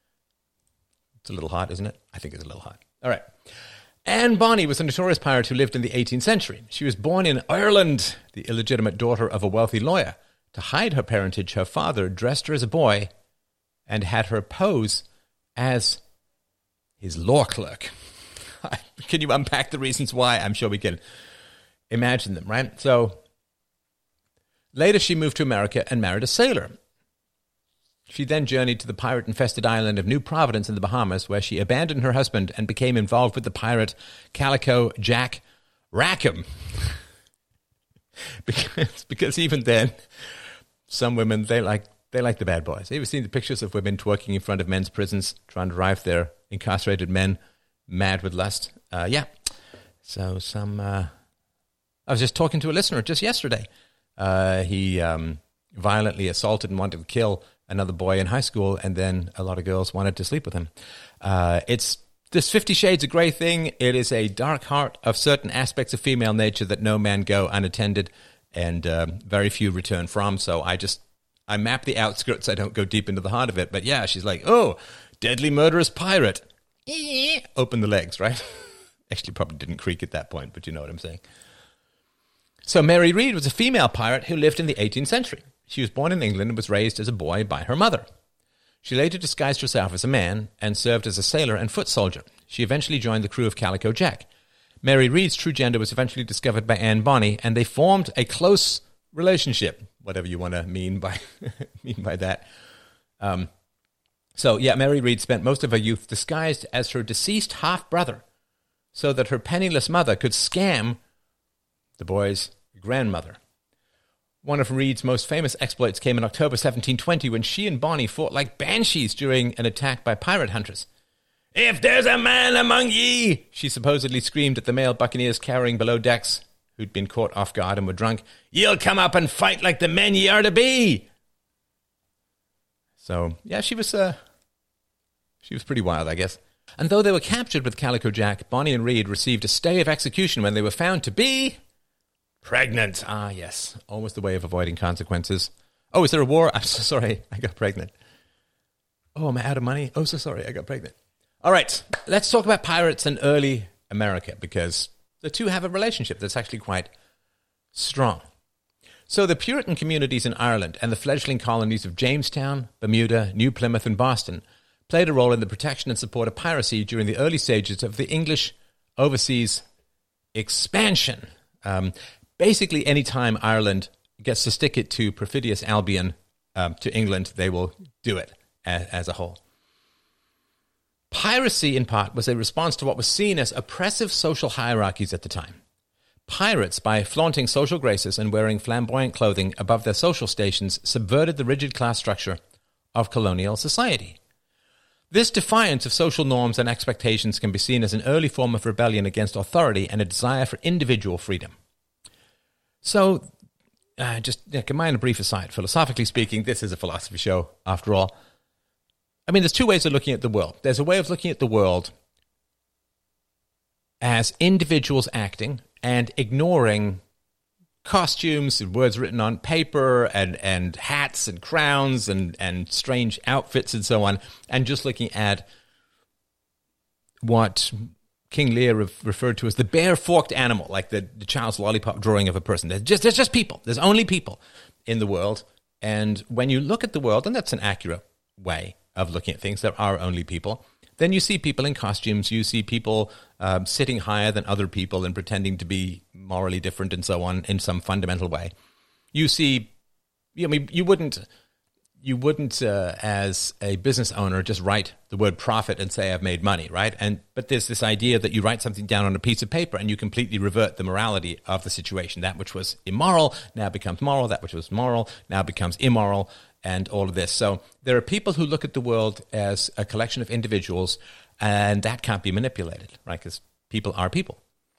it's a little hot, isn't it? I think it's a little hot. All right. Anne Bonny was a notorious pirate who lived in the eighteenth century. She was born in Ireland, the illegitimate daughter of a wealthy lawyer. To hide her parentage, her father dressed her as a boy and had her pose as his law clerk. Can you unpack the reasons why? I'm sure we can imagine them, right? So later she moved to America and married a sailor. She then journeyed to the pirate-infested island of New Providence in the Bahamas, where she abandoned her husband and became involved with the pirate Calico Jack Rackham. because, because even then, some women, they like they like the bad boys. Have you ever seen the pictures of women twerking in front of men's prisons, trying to drive their incarcerated men mad with lust? Uh, yeah. So some... Uh, I was just talking to a listener just yesterday. Uh, he um, violently assaulted and wanted to kill another boy in high school, and then a lot of girls wanted to sleep with him. Uh, it's this Fifty Shades of Grey thing. It is a dark heart of certain aspects of female nature that no man go unattended, and um, very few return from. So I just, I map the outskirts. I don't go deep into the heart of it. But yeah, she's like, oh, deadly murderous pirate. Open the legs, right? Actually, probably didn't creak at that point, but you know what I'm saying. So Mary Read was a female pirate who lived in the eighteenth century. She was born in England and was raised as a boy by her mother. She later disguised herself as a man and served as a sailor and foot soldier. She eventually joined the crew of Calico Jack. Mary Read's true gender was eventually discovered by Anne Bonny, and they formed a close relationship, whatever you want to mean by mean by that. Um, so, yeah, Mary Read spent most of her youth disguised as her deceased half-brother so that her penniless mother could scam the boy's grandmother. One of Read's most famous exploits came in October seventeen twenty when she and Bonny fought like banshees during an attack by pirate hunters. "If there's a man among ye," she supposedly screamed at the male buccaneers cowering below decks who'd been caught off guard and were drunk, "You'll come up and fight like the men ye are to be." So, yeah, she was uh, she was pretty wild, I guess. And though they were captured with Calico Jack, Bonny and Read received a stay of execution when they were found to be pregnant. Ah, yes, always the way of avoiding consequences. Oh, is there a war? I'm so sorry, I got pregnant. Oh, am I out of money? Oh, so sorry, I got pregnant. All right, let's talk about pirates in early America, because the two have a relationship that's actually quite strong. So the Puritan communities in Ireland and the fledgling colonies of Jamestown, Bermuda, New Plymouth, and Boston played a role in the protection and support of piracy during the early stages of the English overseas expansion. Um, basically, any time Ireland gets to stick it to perfidious Albion, um, to England, they will do it as, as a whole. Piracy, in part, was a response to what was seen as oppressive social hierarchies at the time. Pirates, by flaunting social graces and wearing flamboyant clothing above their social stations, subverted the rigid class structure of colonial society. This defiance of social norms and expectations can be seen as an early form of rebellion against authority and a desire for individual freedom. So, uh, just yeah, a minor brief aside, philosophically speaking, this is a philosophy show, after all. I mean, there's two ways of looking at the world. There's a way of looking at the world as individuals acting and ignoring costumes and words written on paper and, and hats and crowns and, and strange outfits and so on, and just looking at what King Lear re- referred to as the bare-forked animal, like the, the child's lollipop drawing of a person. There's just, there's just people. There's only people in the world. And when you look at the world, and that's an accurate way of looking at things, there are only people, then you see people in costumes, you see people um, sitting higher than other people and pretending to be morally different and so on in some fundamental way. You see, I mean, you wouldn't, you wouldn't uh, as a business owner just write the word profit and say I've made money, right? And but there's this idea that you write something down on a piece of paper and you completely revert the morality of the situation. That which was immoral now becomes moral. That which was moral now becomes immoral. And all of this. So there are people who look at the world as a collection of individuals, and that can't be manipulated, right? Because people are people.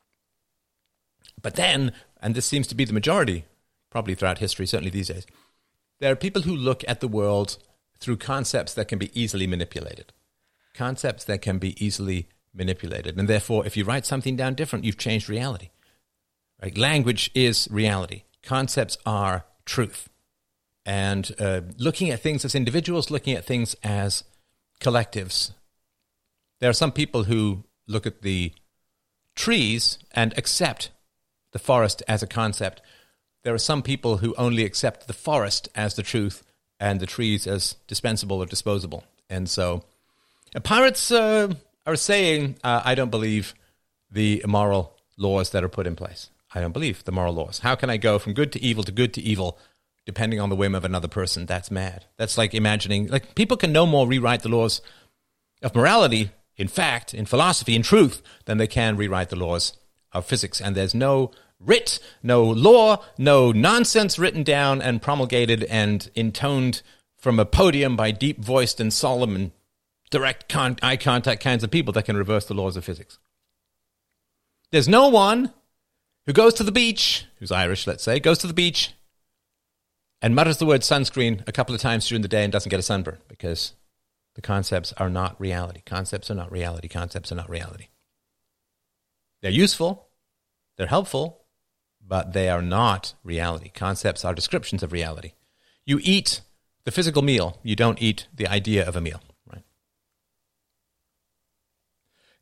But then, and this seems to be the majority, probably throughout history, certainly these days, there are people who look at the world through concepts that can be easily manipulated. Concepts that can be easily manipulated. And therefore, if you write something down different, you've changed reality. Right? Language is reality. Concepts are truth. And uh, looking at things as individuals, looking at things as collectives. There are some people who look at the trees and accept the forest as a concept. There are some people who only accept the forest as the truth and the trees as dispensable or disposable. And so uh, pirates uh, are saying, uh, I don't believe the immoral laws that are put in place. I don't believe the moral laws. How can I go from good to evil to good to evil depending on the whim of another person? That's mad. That's like imagining, like people can no more rewrite the laws of morality, in fact, in philosophy, in truth, than they can rewrite the laws of physics. And there's no writ, no law, no nonsense written down and promulgated and intoned from a podium by deep-voiced and solemn and direct con- eye contact kinds of people that can reverse the laws of physics. There's no one who goes to the beach, who's Irish, let's say, goes to the beach and mutters the word sunscreen a couple of times during the day and doesn't get a sunburn, because the concepts are not reality. Concepts are not reality. Concepts are not reality. They're useful. They're helpful, but they are not reality. Concepts are descriptions of reality. You eat the physical meal. You don't eat the idea of a meal, right?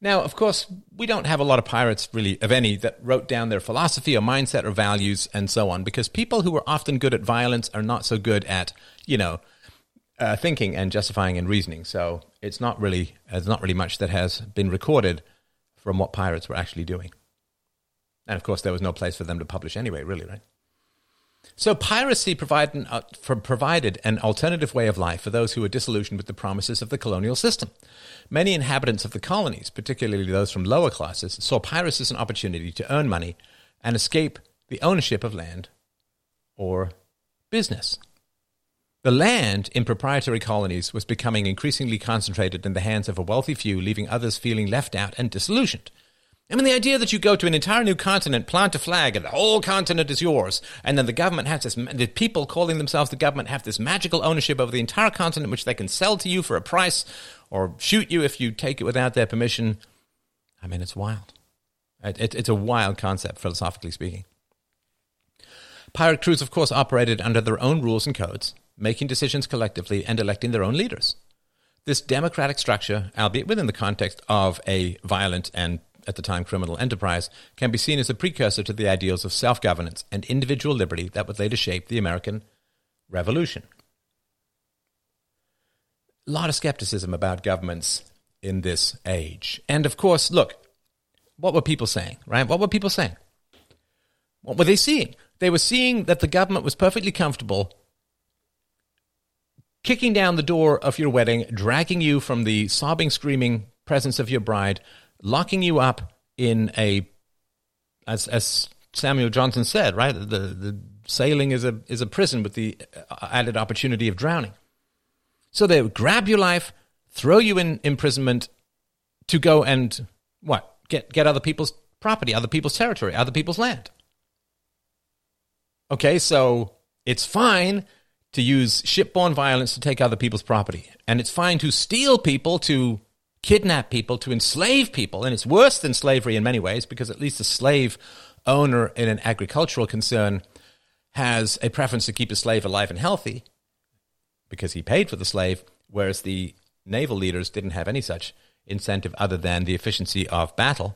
Now, of course, we don't have a lot of pirates, really, of any, that wrote down their philosophy or mindset or values and so on, because people who are often good at violence are not so good at, you know, uh, thinking and justifying and reasoning. So it's not really, there's not really much that has been recorded from what pirates were actually doing. And of course, there was no place for them to publish anyway, really, right? So piracy provided an, uh, for, provided an alternative way of life for those who were disillusioned with the promises of the colonial system. Many inhabitants of the colonies, particularly those from lower classes, saw piracy as an opportunity to earn money and escape the ownership of land or business. The land in proprietary colonies was becoming increasingly concentrated in the hands of a wealthy few, leaving others feeling left out and disillusioned. I mean, the idea that you go to an entire new continent, plant a flag, and the whole continent is yours, and then the government has this, the people calling themselves the government have this magical ownership over the entire continent, which they can sell to you for a price, or shoot you if you take it without their permission. I mean, it's wild. It, it, it's a wild concept, philosophically speaking. Pirate crews, of course, operated under their own rules and codes, making decisions collectively and electing their own leaders. This democratic structure, albeit within the context of a violent and at the time criminal enterprise, can be seen as a precursor to the ideals of self-governance and individual liberty that would later shape the American Revolution. A lot of skepticism about governments in this age. And of course, look, what were people saying, right? What were people saying? What were they seeing? They were seeing that the government was perfectly comfortable kicking down the door of your wedding, dragging you from the sobbing, screaming presence of your bride, locking you up in a, as as Samuel Johnson said, right? The the sailing is a is a prison with the added opportunity of drowning. So they would grab your life, throw you in imprisonment to go and what? Get get other people's property, other people's territory, other people's land. Okay, so it's fine to use shipborne violence to take other people's property, and it's fine to steal people, to kidnap people, to enslave people, and it's worse than slavery in many ways, because at least a slave owner in an agricultural concern has a preference to keep a slave alive and healthy because he paid for the slave, whereas the naval leaders didn't have any such incentive other than the efficiency of battle.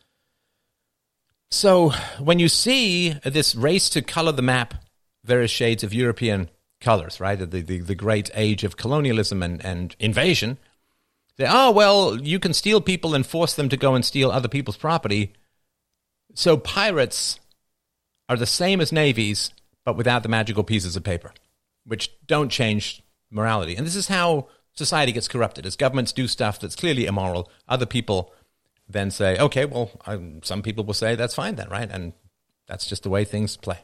So when you see this race to color the map various shades of European colors, right, the, the, the great age of colonialism and, and invasion, say, oh, well, you can steal people and force them to go and steal other people's property. So pirates are the same as navies, but without the magical pieces of paper, which don't change morality. And this is how society gets corrupted. As governments do stuff that's clearly immoral, other people then say, okay, well, um, some people will say that's fine then, right? And that's just the way things play.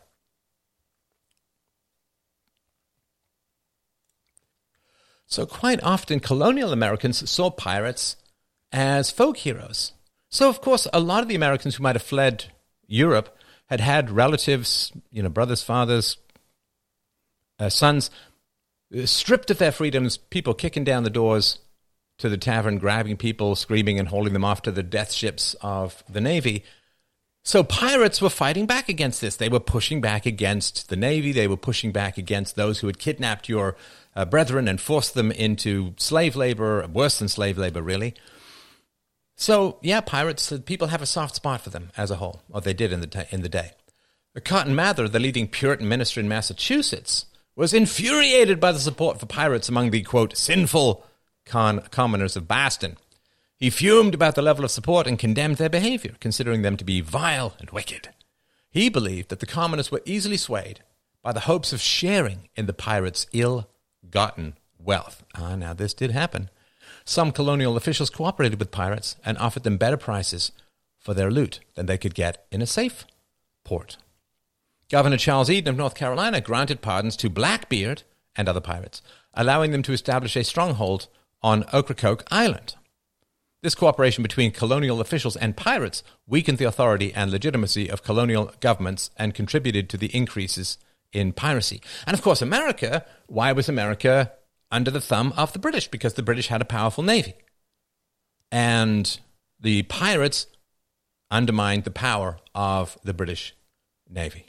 So quite often, colonial Americans saw pirates as folk heroes. So, of course, a lot of the Americans who might have fled Europe had had relatives, you know, brothers, fathers, uh, sons, stripped of their freedoms, people kicking down the doors to the tavern, grabbing people, screaming, and hauling them off to the death ships of the Navy. So pirates were fighting back against this. They were pushing back against the Navy. They were pushing back against those who had kidnapped your uh, brethren and forced them into slave labor, worse than slave labor, really. So, yeah, pirates, uh, people have a soft spot for them as a whole, or they did in the, t- in the day. Cotton Mather, the leading Puritan minister in Massachusetts, was infuriated by the support for pirates among the, quote, sinful con- commoners of Boston. He fumed about the level of support and condemned their behavior, considering them to be vile and wicked. He believed that the commoners were easily swayed by the hopes of sharing in the pirates' ill-gotten wealth. Ah, now this did happen. Some colonial officials cooperated with pirates and offered them better prices for their loot than they could get in a safe port. Governor Charles Eden of North Carolina granted pardons to Blackbeard and other pirates, allowing them to establish a stronghold on Ocracoke Island. This cooperation between colonial officials and pirates weakened the authority and legitimacy of colonial governments and contributed to the increases in piracy. And of course, America, why was America under the thumb of the British? Because the British had a powerful navy. And the pirates undermined the power of the British Navy.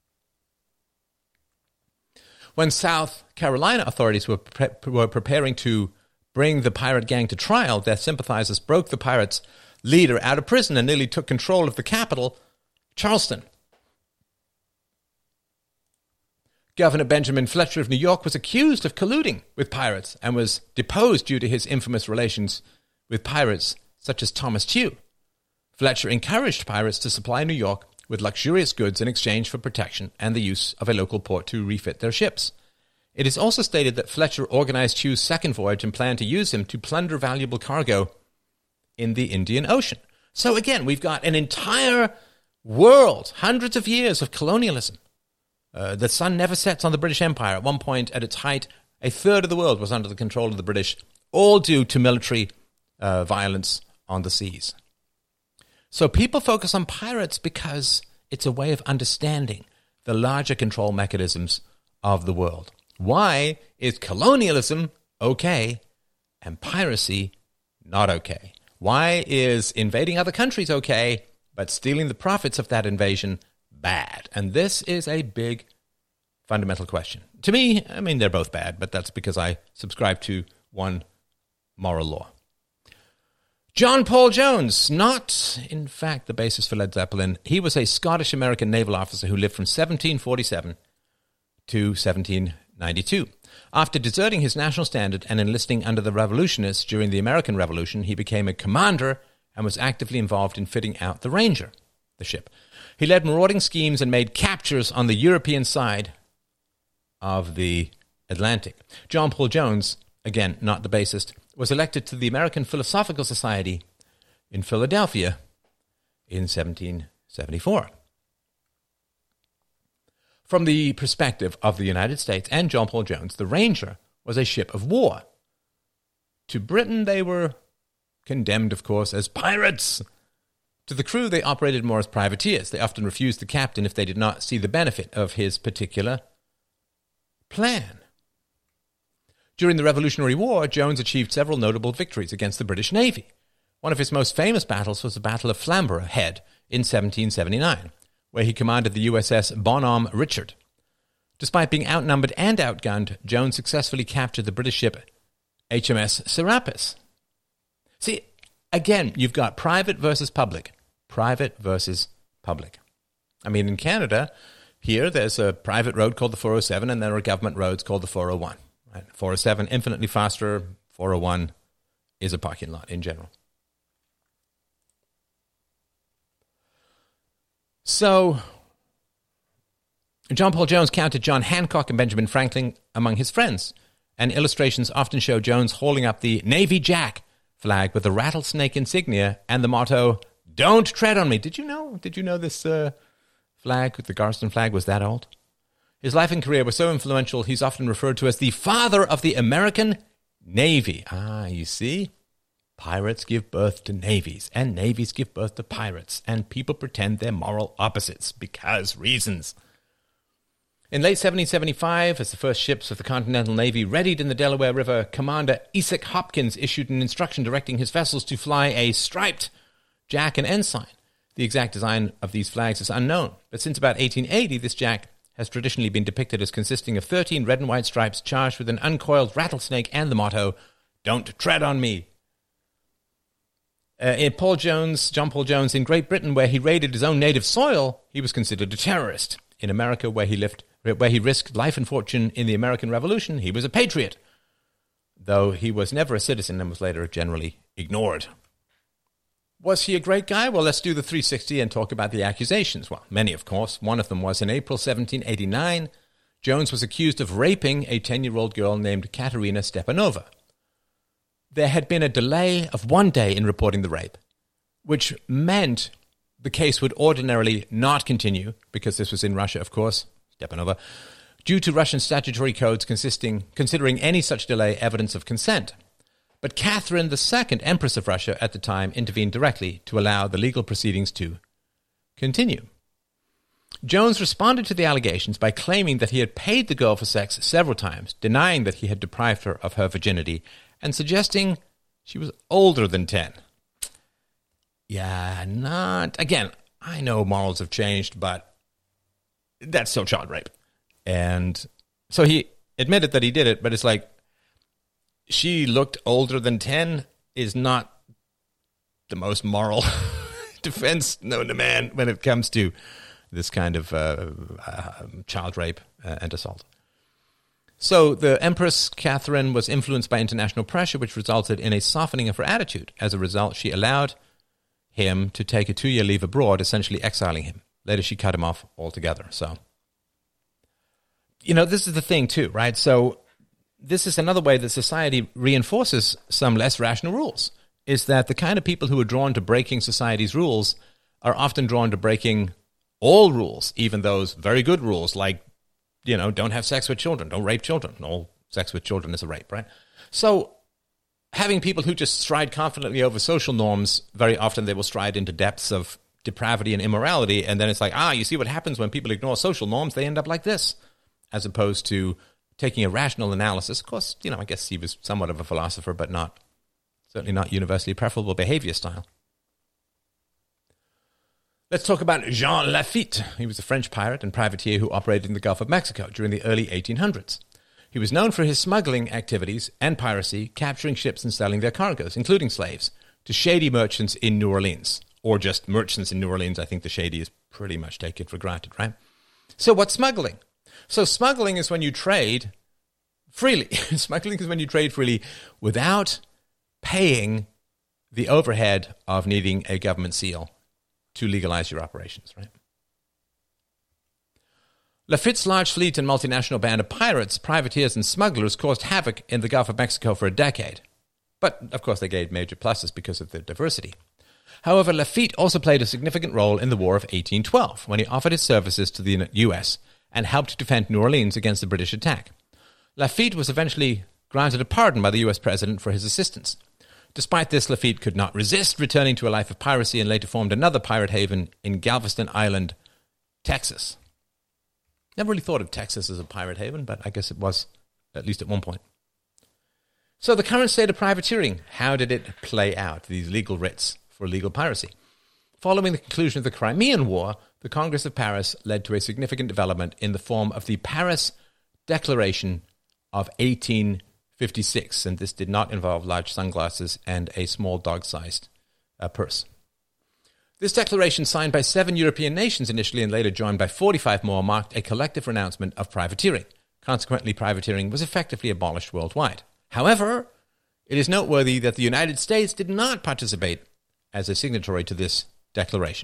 When South Carolina authorities were, pre- were preparing to bring the pirate gang to trial, their sympathizers broke the pirates' leader out of prison and nearly took control of the capital, Charleston. Governor Benjamin Fletcher of New York was accused of colluding with pirates and was deposed due to his infamous relations with pirates such as Thomas Tew. Fletcher encouraged pirates to supply New York with luxurious goods in exchange for protection and the use of a local port to refit their ships. It is also stated that Fletcher organized Tew's second voyage and planned to use him to plunder valuable cargo in the Indian Ocean. So again, we've got an entire world, hundreds of years of colonialism. Uh, the sun never sets on the British Empire. At one point, at its height, a third of the world was under the control of the British, all due to military uh, violence on the seas. So people focus on pirates because it's a way of understanding the larger control mechanisms of the world. Why is colonialism okay and piracy not okay? Why is invading other countries okay, but stealing the profits of that invasion bad? And this is a big fundamental question. To me, I mean, they're both bad, but that's because I subscribe to one moral law. John Paul Jones, not, in fact, the basis for Led Zeppelin. He was a Scottish-American naval officer who lived from seventeen forty-seven to seventeen ninety-two. After deserting his national standard and enlisting under the revolutionists during the American Revolution, he became a commander and was actively involved in fitting out the Ranger, the ship. He led marauding schemes and made captures on the European side of the Atlantic. John Paul Jones, again, not the bassist, was elected to the American Philosophical Society in Philadelphia in seventeen seventy-four. From the perspective of the United States and John Paul Jones, the Ranger was a ship of war. To Britain, they were condemned, of course, as pirates. To the crew, they operated more as privateers. They often refused the captain if they did not see the benefit of his particular plan. During the Revolutionary War, Jones achieved several notable victories against the British Navy. One of his most famous battles was the Battle of Flamborough Head in seventeen seventy-nine, where he commanded the U S S Bonhomme Richard. Despite being outnumbered and outgunned, Jones successfully captured the British ship H M S Serapis. See, again, you've got private versus public. Private versus public. I mean, in Canada, here there's a private road called the four oh seven, and there are government roads called the four oh one. Right? four oh seven, infinitely faster. four oh one is a parking lot in general. So, John Paul Jones counted John Hancock and Benjamin Franklin among his friends, and illustrations often show Jones holding up the Navy Jack flag with the rattlesnake insignia and the motto, "Don't tread on me." Did you know? Did you know this uh, flag, the Garston flag, was that old? His life and career were so influential, he's often referred to as the father of the American Navy. Ah, you see? Pirates give birth to navies, and navies give birth to pirates, and people pretend they're moral opposites because reasons. In late seventeen seventy-five, as the first ships of the Continental Navy readied in the Delaware River, Commander Esek Hopkins issued an instruction directing his vessels to fly a striped jack and ensign. The exact design of these flags is unknown, but since about eighteen eighty, this jack has traditionally been depicted as consisting of thirteen red and white stripes charged with an uncoiled rattlesnake and the motto, "Don't tread on me." Uh, in Paul Jones, John Paul Jones, in Great Britain, where he raided his own native soil, he was considered a terrorist. In America, where he lived, where he risked life and fortune in the American Revolution, he was a patriot, though he was never a citizen and was later generally ignored. Was he a great guy? Well, let's do the three sixty and talk about the accusations. Well, many, of course. One of them was in April seventeen eighty-nine, Jones was accused of raping a ten-year-old girl named Katerina Stepanova. There had been a delay of one day in reporting the rape, which meant the case would ordinarily not continue, because this was in Russia, of course, Stepanova, due to Russian statutory codes consisting, considering any such delay evidence of consent. But Catherine the Second, Empress of Russia at the time, intervened directly to allow the legal proceedings to continue. Jones responded to the allegations by claiming that he had paid the girl for sex several times, denying that he had deprived her of her virginity, and suggesting she was older than ten. Yeah, not... Again, I know morals have changed, but that's still child rape. And so he admitted that he did it, but it's like, she looked older than ten is not the most moral defense known to man when it comes to this kind of uh, uh, child rape uh, and assault. So the Empress Catherine was influenced by international pressure, which resulted in a softening of her attitude. As a result, she allowed him to take a two-year leave abroad, essentially exiling him. Later, she cut him off altogether. So, you know, this is the thing too, right? So this is another way that society reinforces some less rational rules, is that the kind of people who are drawn to breaking society's rules are often drawn to breaking all rules, even those very good rules like, you know, don't have sex with children, don't rape children. All sex with children is a rape, right? So having people who just stride confidently over social norms, very often they will stride into depths of depravity and immorality, and then it's like, ah, you see what happens when people ignore social norms, they end up like this, as opposed to taking a rational analysis. Of course, you know, I guess he was somewhat of a philosopher, but not, certainly not universally preferable behavior style. Let's talk about Jean Lafitte. He was a French pirate and privateer who operated in the Gulf of Mexico during the early eighteen hundreds. He was known for his smuggling activities and piracy, capturing ships and selling their cargoes, including slaves, to shady merchants in New Orleans. Or just merchants in New Orleans. I think the shady is pretty much taken for granted, right? So what's smuggling? So smuggling is when you trade freely. Smuggling is when you trade freely without paying the overhead of needing a government seal to legalize your operations, right? Lafitte's large fleet and multinational band of pirates, privateers, and smugglers caused havoc in the Gulf of Mexico for a decade. But, of course, they gained major pluses because of their diversity. However, Lafitte also played a significant role in the War of eighteen twelve, when he offered his services to the U S and helped defend New Orleans against the British attack. Lafitte was eventually granted a pardon by the U S president for his assistance. Despite this, Lafitte could not resist returning to a life of piracy and later formed another pirate haven in Galveston Island, Texas. Never really thought of Texas as a pirate haven, but I guess it was, at least at one point. So the current state of privateering, how did it play out, these legal writs for illegal piracy? Following the conclusion of the Crimean War, the Congress of Paris led to a significant development in the form of the Paris Declaration of eighteen fifty-six, and this did not involve large sunglasses and a small dog-sized uh, purse. This declaration, signed by seven European nations initially and later joined by forty-five more, marked a collective renouncement of privateering. Consequently, privateering was effectively abolished worldwide. However, it is noteworthy that the United States did not participate as a signatory to this declaration.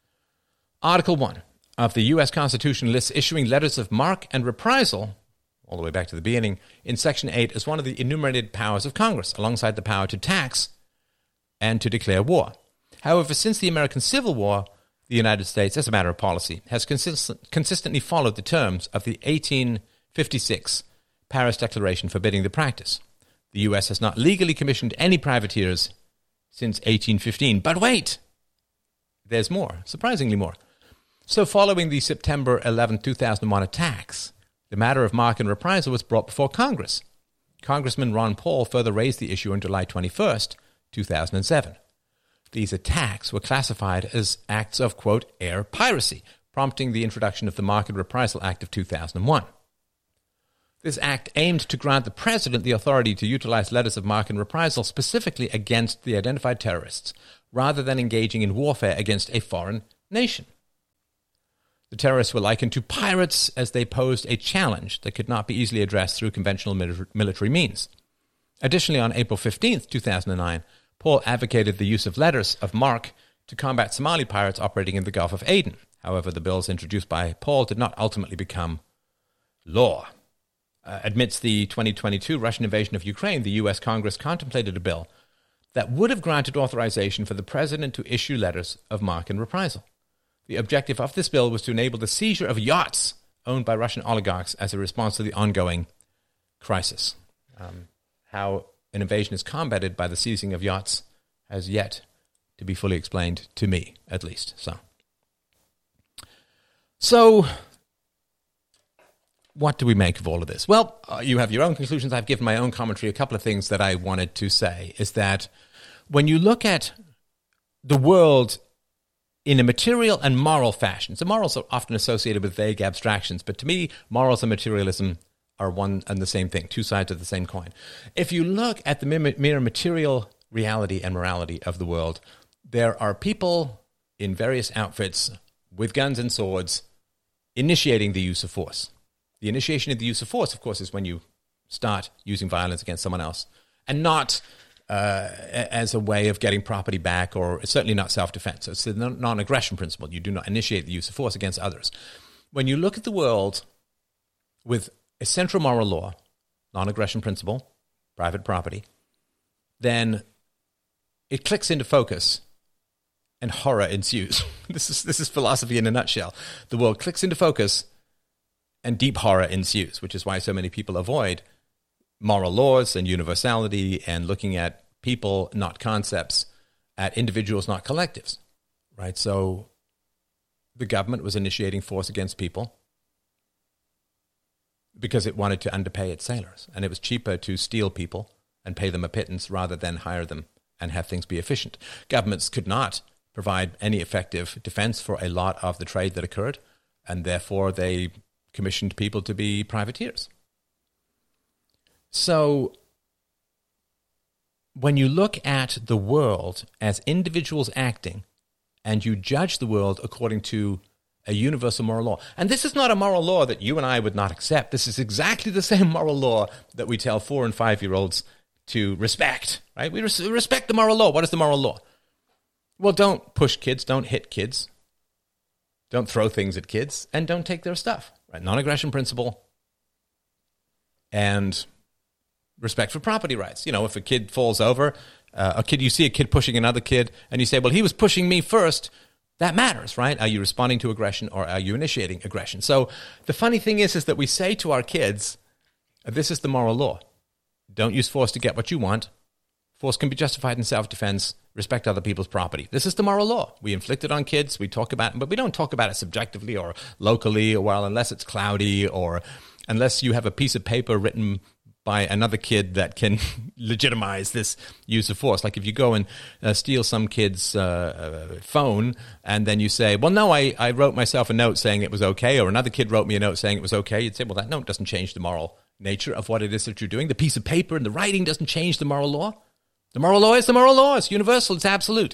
Article one of the U S Constitution lists issuing letters of marque and reprisal, all the way back to the beginning, in Section eight as one of the enumerated powers of Congress, alongside the power to tax and to declare war. However, since the American Civil War, the United States, as a matter of policy, has consist- consistently followed the terms of the eighteen fifty-six Paris Declaration forbidding the practice. The U S has not legally commissioned any privateers since eighteen fifteen. But wait! There's more, surprisingly more. So following the September eleventh, two thousand one attacks, the matter of marque and reprisal was brought before Congress. Congressman Ron Paul further raised the issue on July twenty-first, two thousand seven. These attacks were classified as acts of, quote, air piracy, prompting the introduction of the Marque and Reprisal Act of two thousand one. This act aimed to grant the president the authority to utilize letters of marque and reprisal specifically against the identified terrorists, rather than engaging in warfare against a foreign nation. The terrorists were likened to pirates as they posed a challenge that could not be easily addressed through conventional military means. Additionally, on April fifteenth, two thousand nine, Paul advocated the use of letters of marque to combat Somali pirates operating in the Gulf of Aden. However, the bills introduced by Paul did not ultimately become law. Uh, amidst the twenty twenty-two Russian invasion of Ukraine, the U S Congress contemplated a bill that would have granted authorization for the president to issue letters of marque and reprisal. The objective of this bill was to enable the seizure of yachts owned by Russian oligarchs as a response to the ongoing crisis. Um, how an invasion is combated by the seizing of yachts has yet to be fully explained to me, at least. So, so what do we make of all of this? Well, uh, you have your own conclusions. I've given my own commentary. A couple of things that I wanted to say is that when you look at the world in a material and moral fashion, so morals are often associated with vague abstractions, but to me, morals and materialism are one and the same thing, two sides of the same coin. If you look at the mere material reality and morality of the world, there are people in various outfits with guns and swords initiating the use of force. The initiation of the use of force, of course, is when you start using violence against someone else, and not uh, as a way of getting property back, or certainly not self-defense. So it's the non-aggression principle. You do not initiate the use of force against others. When you look at the world with a central moral law, non-aggression principle, private property, then it clicks into focus and horror ensues. This is this is philosophy in a nutshell. The world clicks into focus and deep horror ensues, which is why so many people avoid moral laws and universality and looking at people, not concepts, at individuals, not collectives, right? So the government was initiating force against people because it wanted to underpay its sailors, and it was cheaper to steal people and pay them a pittance rather than hire them and have things be efficient. Governments could not provide any effective defense for a lot of the trade that occurred, and therefore they commissioned people to be privateers. So when you look at the world as individuals acting, and you judge the world according to a universal moral law, and this is not a moral law that you and I would not accept. This is exactly the same moral law that we tell four and five-year-olds to respect, right? We res- respect the moral law. What is the moral law? Well, don't push kids, don't hit kids, don't throw things at kids, and don't take their stuff, right? Non-aggression principle and respect for property rights. You know, if a kid falls over, uh, a kid, you see a kid pushing another kid, and you say, well, he was pushing me first. That matters, right? Are you responding to aggression, or are you initiating aggression? So the funny thing is, is that we say to our kids, this is the moral law. Don't use force to get what you want. Force can be justified in self-defense. Respect other people's property. This is the moral law. We inflict it on kids. We talk about it, but we don't talk about it subjectively or locally, or well, unless it's cloudy, or unless you have a piece of paper written by another kid that can legitimize this use of force. Like if you go and uh, steal some kid's uh, uh, phone, and then you say, well, no, I, I wrote myself a note saying it was okay, or another kid wrote me a note saying it was okay, you'd say, well, that note doesn't change the moral nature of what it is that you're doing. The piece of paper and the writing doesn't change the moral law. The moral law is the moral law. It's universal. It's absolute.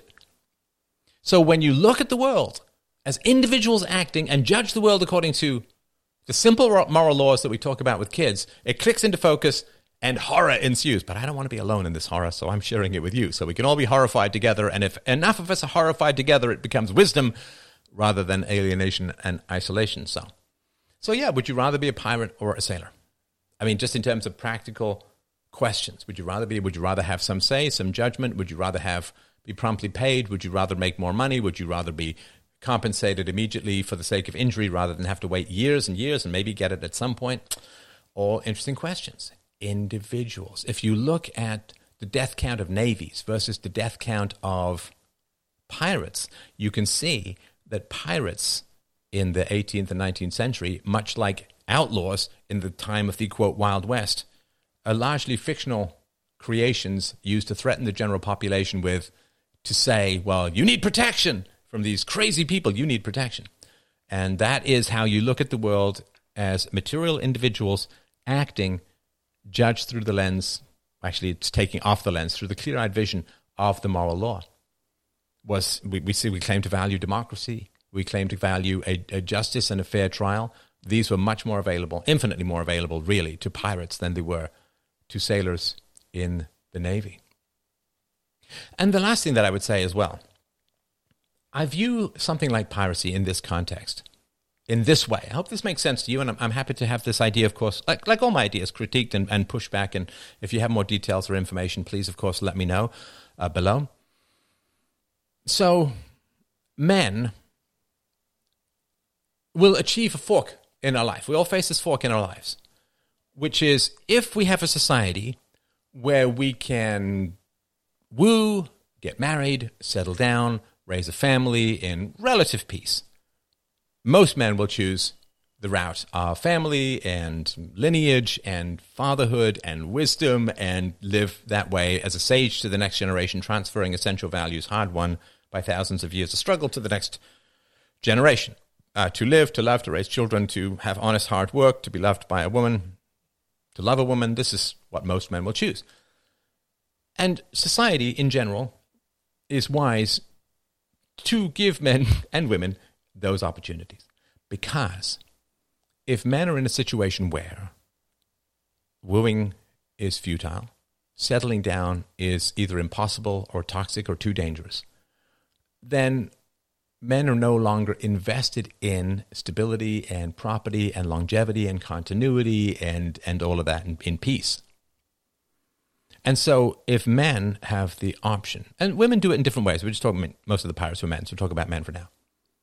So when you look at the world as individuals acting and judge the world according to the simple moral laws that we talk about with kids, it clicks into focus and horror ensues. But I don't want to be alone in this horror, so I'm sharing it with you. So we can all be horrified together, and if enough of us are horrified together, it becomes wisdom rather than alienation and isolation. So, so yeah, would you rather be a pirate or a sailor? I mean, just in terms of practical questions, would you rather be, would you rather have some say, some judgment? Would you rather have be promptly paid? Would you rather make more money? Would you rather be compensated immediately for the sake of injury rather than have to wait years and years and maybe get it at some point? All interesting questions. Individuals. If you look at the death count of navies versus the death count of pirates, you can see that pirates in the eighteenth and nineteenth century, much like outlaws in the time of the, quote, Wild West, are largely fictional creations used to threaten the general population with, to say, well, you need protection from these crazy people, you need protection. And that is how you look at the world as material individuals acting, judged through the lens, actually it's taking off the lens, through the clear-eyed vision of the moral law. Was we, we see we claim to value democracy, we claim to value a, a justice and a fair trial. These were much more available, infinitely more available, really, to pirates than they were to sailors in the Navy. And the last thing that I would say as well, I view something like piracy in this context, in this way. I hope this makes sense to you, and I'm, I'm happy to have this idea, of course, like, like all my ideas, critiqued and, and pushed back. And if you have more details or information, please, of course, let me know uh, below. So, men will achieve a fork in our life. We all face this fork in our lives, which is if we have a society where we can woo, get married, settle down, raise a family in relative peace, most men will choose the route of family and lineage and fatherhood and wisdom and live that way as a sage to the next generation, transferring essential values hard-won by thousands of years of struggle to the next generation. Uh, to live, to love, to raise children, to have honest hard work, to be loved by a woman, to love a woman, this is what most men will choose. And society in general is wise to give men and women those opportunities. Because if men are in a situation where wooing is futile, settling down is either impossible or toxic or too dangerous, then men are no longer invested in stability and property and longevity and continuity and, and all of that in, in peace. And so if men have the option, and women do it in different ways, we're just talking, most of the pirates were men, so we'll talk about men for now.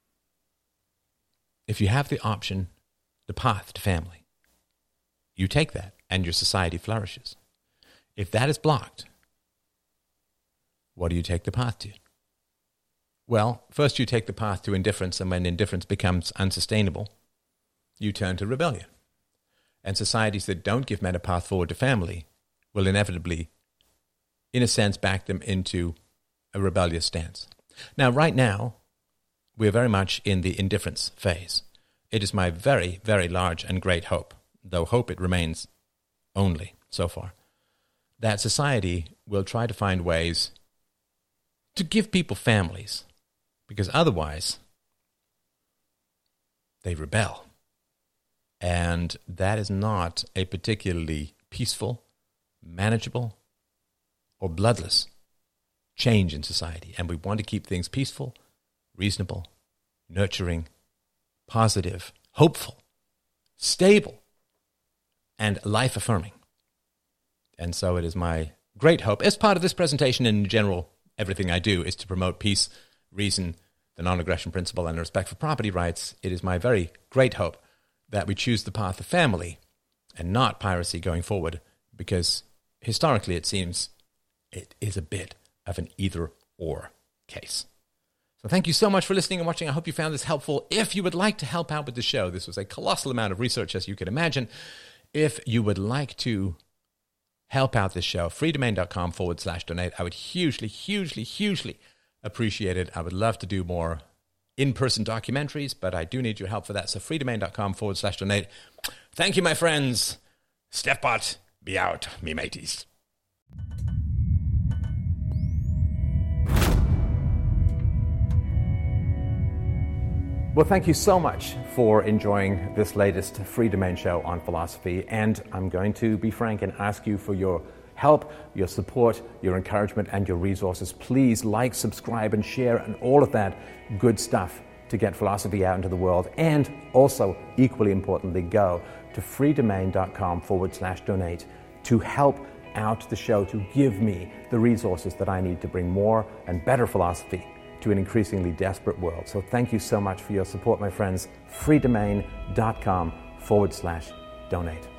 If you have the option, the path to family, you take that and your society flourishes. If that is blocked, what do you take the path to? Well, first you take the path to indifference, and when indifference becomes unsustainable, you turn to rebellion. And societies that don't give men a path forward to family will inevitably, in a sense, back them into a rebellious stance. Now, right now, we're very much in the indifference phase. It is my very, very large and great hope, though hope it remains only so far, that society will try to find ways to give people families, because otherwise they rebel. And that is not a particularly peaceful, manageable, or bloodless change in society. And we want to keep things peaceful, reasonable, nurturing, positive, hopeful, stable, and life-affirming. And so it is my great hope, as part of this presentation and in general, everything I do is to promote peace, reason, the non-aggression principle, and respect for property rights. It is my very great hope that we choose the path of family and not piracy going forward, because historically it seems it is a bit of an either-or case. So thank you so much for listening and watching. I hope you found this helpful. If you would like to help out with the show, this was a colossal amount of research, as you can imagine. If you would like to help out this show, freedomain.com forward slash donate. I would hugely, hugely, hugely appreciate it. I would love to do more in-person documentaries, but I do need your help for that. So freedomain.com forward slash donate. Thank you, my friends. Stefbot, be out, me mateys. Well, thank you so much for enjoying this latest Free Domain show on philosophy. And I'm going to be frank and ask you for your help, your support, your encouragement, and your resources. Please like, subscribe, and share, and all of that good stuff to get philosophy out into the world. And also, equally importantly, go to freedomain.com forward slash donate to help out the show, to give me the resources that I need to bring more and better philosophy to an increasingly desperate world. So thank you so much for your support, my friends. freedomain.com forward slash donate.